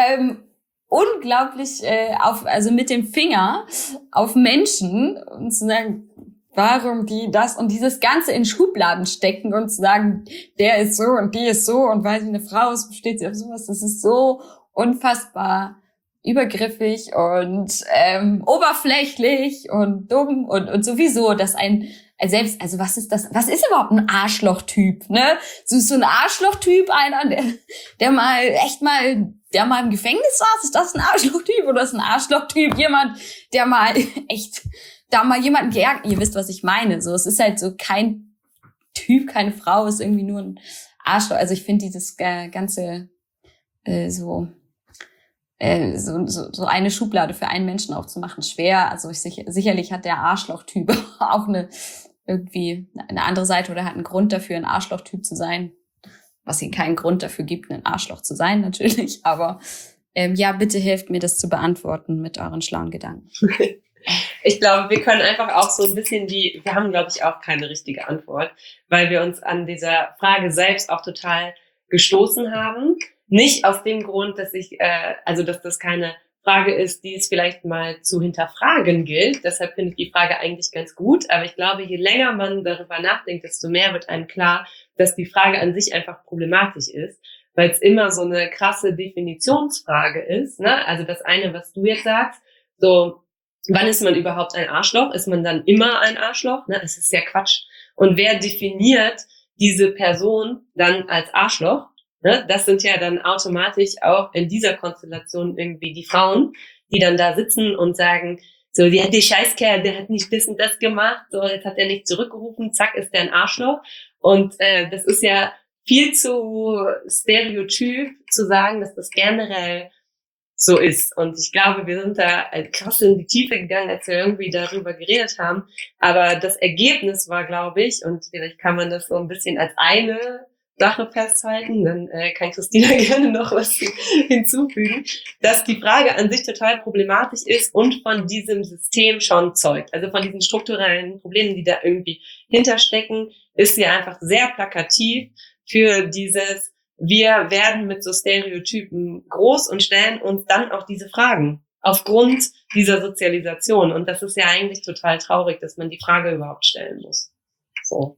unglaublich also mit dem Finger auf Menschen und zu sagen, warum die das und dieses Ganze in Schubladen stecken und zu sagen, der ist so und die ist so und weil sie eine Frau ist, steht sie auf sowas. Das ist so unfassbar übergriffig und oberflächlich und dumm und sowieso, dass selbst, also was ist das, was ist überhaupt ein Arschlochtyp, ne? So ist so ein Arschlochtyp einer, der mal im Gefängnis saß, ist das ein Arschlochtyp oder ist ein Arschlochtyp jemand, der mal echt da mal jemanden geärgert, ihr wisst, was ich meine, so, es ist halt so kein Typ, keine Frau, ist irgendwie nur ein Arschloch, also ich finde dieses ganze so eine Schublade für einen Menschen aufzumachen schwer, also sicherlich hat der Arschlochtyp auch eine andere Seite oder hat einen Grund dafür, ein Arschlochtyp zu sein, was ihnen keinen Grund dafür gibt, ein Arschloch zu sein, natürlich, aber ja, bitte helft mir, das zu beantworten mit euren schlauen Gedanken. Ich glaube, wir können einfach auch so ein bisschen wir haben, glaube ich, auch keine richtige Antwort, weil wir uns an dieser Frage selbst auch total gestoßen haben. Nicht aus dem Grund, dass dass das keine Frage ist, die es vielleicht mal zu hinterfragen gilt. Deshalb finde ich die Frage eigentlich ganz gut. Aber ich glaube, je länger man darüber nachdenkt, desto mehr wird einem klar, dass die Frage an sich einfach problematisch ist, weil es immer so eine krasse Definitionsfrage ist, ne? Also das eine, was du jetzt sagst, so, wann ist man überhaupt ein Arschloch? Ist man dann immer ein Arschloch? Ne, das ist ja Quatsch. Und wer definiert diese Person dann als Arschloch? Ne, das sind ja dann automatisch auch in dieser Konstellation irgendwie die Frauen, die dann da sitzen und sagen, so, ja, der Scheißkerl, der hat nicht das und das gemacht, so, jetzt hat er nicht zurückgerufen, zack, ist der ein Arschloch. Und das ist ja viel zu stereotyp zu sagen, dass das generell so ist. Und ich glaube, wir sind da krass in die Tiefe gegangen, als wir irgendwie darüber geredet haben. Aber das Ergebnis war, glaube ich, und vielleicht kann man das so ein bisschen als eine Sache festhalten, dann kann Christina gerne noch was hinzufügen, dass die Frage an sich total problematisch ist und von diesem System schon zeugt. Also von diesen strukturellen Problemen, die da irgendwie hinterstecken, ist sie einfach sehr plakativ für dieses, wir werden mit so Stereotypen groß und stellen uns dann auch diese Fragen aufgrund dieser Sozialisation. Und das ist ja eigentlich total traurig, dass man die Frage überhaupt stellen muss. So.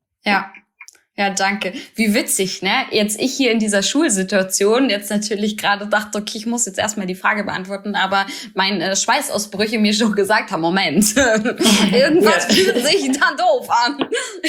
Ja, danke. Wie witzig, ne? Jetzt ich hier in dieser Schulsituation jetzt natürlich gerade dachte, okay, ich muss jetzt erstmal die Frage beantworten, aber meine Schweißausbrüche mir schon gesagt haben, Moment, irgendwas fühlt sich da doof an.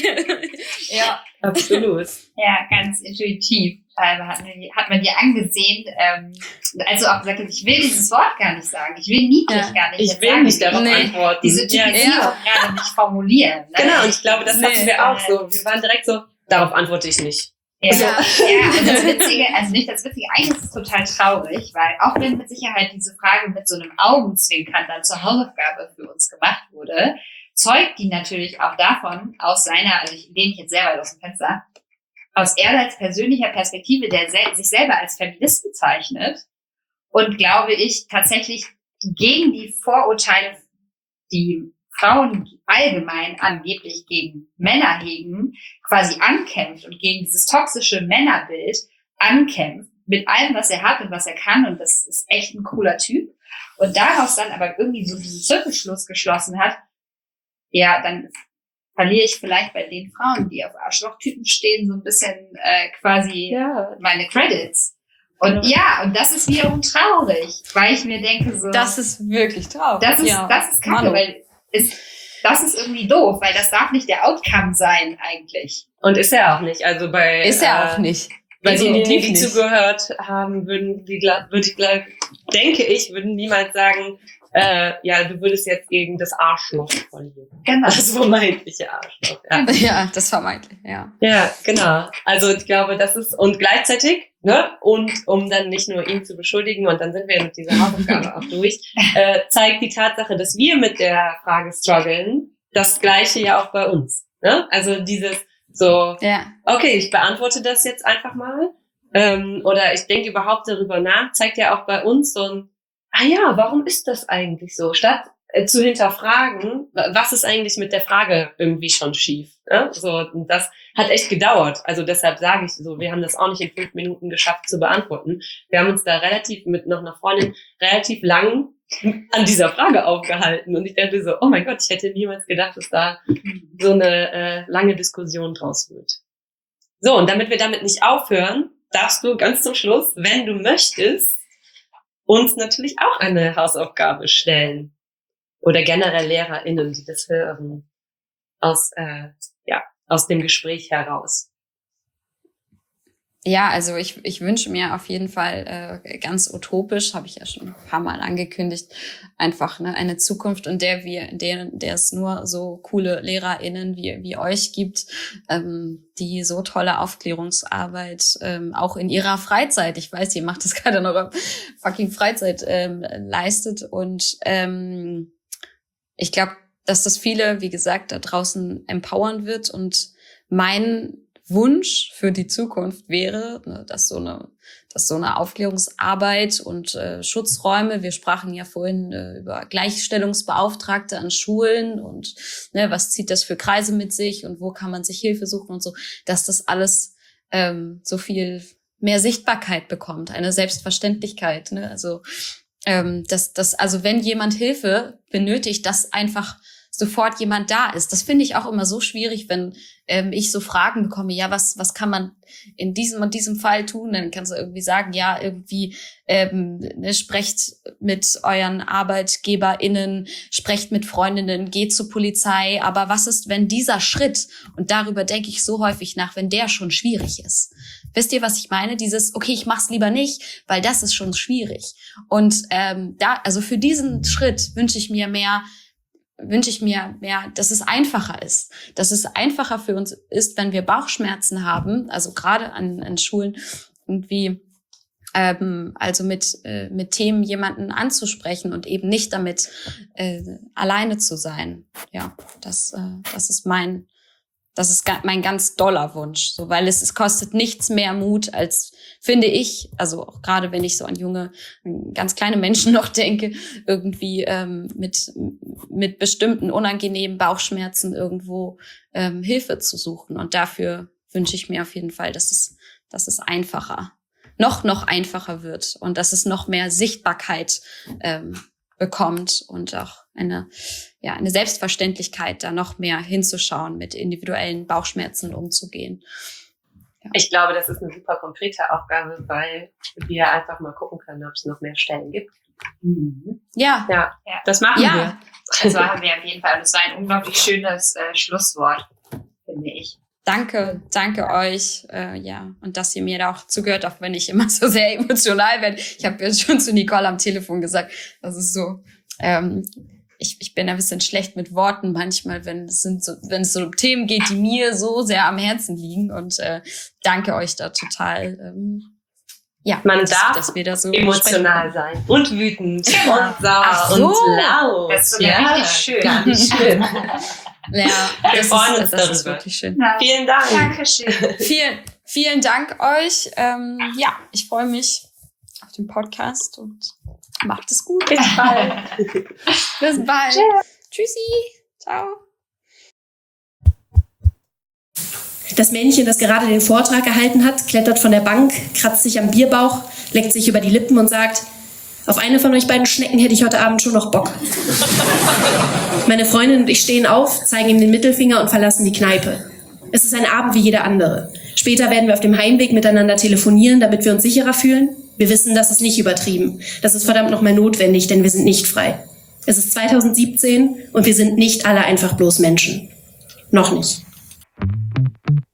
Ja. Absolut. Ja, ganz intuitiv. Hat man dir angesehen, als du auch gesagt hast, ich will dieses Wort gar nicht sagen, ich will niedlich gar nicht Ich will sagen. nicht darauf antworten. Diese Typisierung gerade nicht formulieren. Ne? Genau, und ich glaube, das hatten wir auch so. Wir waren direkt so, darauf antworte ich nicht. Ja, also das Witzige, also nicht das Witzige, eigentlich ist es total traurig, weil auch wenn mit Sicherheit diese Frage mit so einem Augenzwinkern dann zur Hausaufgabe für uns gemacht wurde, zeugt die natürlich auch davon, aus seiner, also ich lehne mich jetzt sehr weit aus dem Fenster, aus er als persönlicher Perspektive, der sich selber als Feminist bezeichnet und, glaube ich, tatsächlich gegen die Vorurteile, die Frauen allgemein angeblich gegen Männer hegen, quasi ankämpft und gegen dieses toxische Männerbild ankämpft, mit allem, was er hat und was er kann, und das ist echt ein cooler Typ, und daraus dann aber irgendwie so diesen Zirkelschluss geschlossen hat, ja, dann verliere ich vielleicht bei den Frauen, die auf Arschlochtypen stehen, so ein bisschen quasi meine Credits. Und und das ist wiederum traurig, weil ich mir denke so... Das ist wirklich traurig. Das ist kacke, weil das ist irgendwie doof, weil das darf nicht der Outcome sein eigentlich. Und ist er auch nicht. Also ist er auch nicht. Weil diejenigen, die zugehört haben, würden niemals sagen, du würdest jetzt gegen das Arschloch verlieren. Genau. Das vermeintliche Arschloch. Ja. Ja, das vermeintlich, ja. Ja, genau. Also ich glaube, das ist, und gleichzeitig, ne, und um dann nicht nur ihn zu beschuldigen, und dann sind wir mit dieser Hausaufgabe auch durch, zeigt die Tatsache, dass wir mit der Frage strugglen, das Gleiche ja auch bei uns. Ne? Also dieses so, okay, ich beantworte das jetzt einfach mal, oder ich denke überhaupt darüber nach, zeigt ja auch bei uns so ein, warum ist das eigentlich so? Statt zu hinterfragen, was ist eigentlich mit der Frage irgendwie schon schief? Ne? So, und das hat echt gedauert. Also deshalb sage ich so, wir haben das auch nicht in 5 Minuten geschafft zu beantworten. Wir haben uns da mit noch einer Freundin relativ lang an dieser Frage aufgehalten. Und ich dachte so, oh mein Gott, ich hätte niemals gedacht, dass da so eine lange Diskussion draus wird. So, und damit wir damit nicht aufhören, darfst du ganz zum Schluss, wenn du möchtest, uns natürlich auch eine Hausaufgabe stellen. Oder generell LehrerInnen, die das hören, aus dem Gespräch heraus. Ja, also ich wünsche mir auf jeden Fall ganz utopisch, habe ich ja schon ein paar Mal angekündigt, einfach eine Zukunft, in der es nur so coole LehrerInnen wie euch gibt, die so tolle Aufklärungsarbeit auch in ihrer Freizeit, ich weiß, ihr macht das gerade in eurer fucking Freizeit, leistet. Und ich glaube, dass das viele, wie gesagt, da draußen empowern wird. Und mein Wunsch für die Zukunft wäre, dass so eine Aufklärungsarbeit und Schutzräume, wir sprachen ja vorhin über Gleichstellungsbeauftragte an Schulen und was zieht das für Kreise mit sich und wo kann man sich Hilfe suchen und so, dass das alles so viel mehr Sichtbarkeit bekommt, eine Selbstverständlichkeit. Also also wenn jemand Hilfe benötigt, das einfach sofort jemand da ist. Das finde ich auch immer so schwierig, wenn ich so Fragen bekomme, ja, was kann man in diesem und diesem Fall tun? Dann kannst du irgendwie sagen, ja, irgendwie sprecht mit euren ArbeitgeberInnen, sprecht mit Freundinnen, geht zur Polizei. Aber was ist, wenn dieser Schritt, und darüber denke ich so häufig nach, wenn der schon schwierig ist? Wisst ihr, was ich meine? Dieses, okay, ich mach's lieber nicht, weil das ist schon schwierig. Und also für diesen Schritt wünsche ich mir mehr, dass es einfacher ist. Dass es einfacher für uns ist, wenn wir Bauchschmerzen haben, also gerade an Schulen irgendwie, also mit Themen jemanden anzusprechen und eben nicht damit alleine zu sein. Ja, das ist mein ganz doller Wunsch, so, weil es kostet nichts mehr Mut als, finde ich, also auch gerade wenn ich so an ganz kleine Menschen noch denke, irgendwie mit bestimmten unangenehmen Bauchschmerzen irgendwo Hilfe zu suchen. Und dafür wünsche ich mir auf jeden Fall, dass es einfacher, noch einfacher wird und dass es noch mehr Sichtbarkeit bekommt und auch eine Selbstverständlichkeit, da noch mehr hinzuschauen, mit individuellen Bauchschmerzen umzugehen. Ja. Ich glaube, das ist eine super konkrete Aufgabe, weil wir einfach mal gucken können, ob es noch mehr Stellen gibt. Ja, das machen wir. Das machen wir auf jeden Fall. Und es war ein unglaublich schönes Schlusswort, finde ich. Danke euch, und dass ihr mir da auch zugehört, auch wenn ich immer so sehr emotional werde. Ich habe jetzt schon zu Nicole am Telefon gesagt, das ist so, ich bin ein bisschen schlecht mit Worten manchmal, wenn es so um Themen geht, die mir so sehr am Herzen liegen, und danke euch da total. Man darf dass wir da so emotional sein und wütend und sauer so. und laut. Das ist sogar richtig schön. Ganz schön. Ja, das ist wirklich schön. Ja. Vielen Dank. Dankeschön. Vielen Dank euch. Ich freue mich auf den Podcast und macht es gut. Bis bald. Bis bald. Tschüssi. Ciao. Das Männchen, das gerade den Vortrag gehalten hat, klettert von der Bank, kratzt sich am Bierbauch, leckt sich über die Lippen und sagt: Auf eine von euch beiden Schnecken hätte ich heute Abend schon noch Bock. Meine Freundin und ich stehen auf, zeigen ihm den Mittelfinger und verlassen die Kneipe. Es ist ein Abend wie jeder andere. Später werden wir auf dem Heimweg miteinander telefonieren, damit wir uns sicherer fühlen. Wir wissen, das ist nicht übertrieben. Das ist verdammt nochmal notwendig, denn wir sind nicht frei. Es ist 2017 und wir sind nicht alle einfach bloß Menschen. Noch nicht.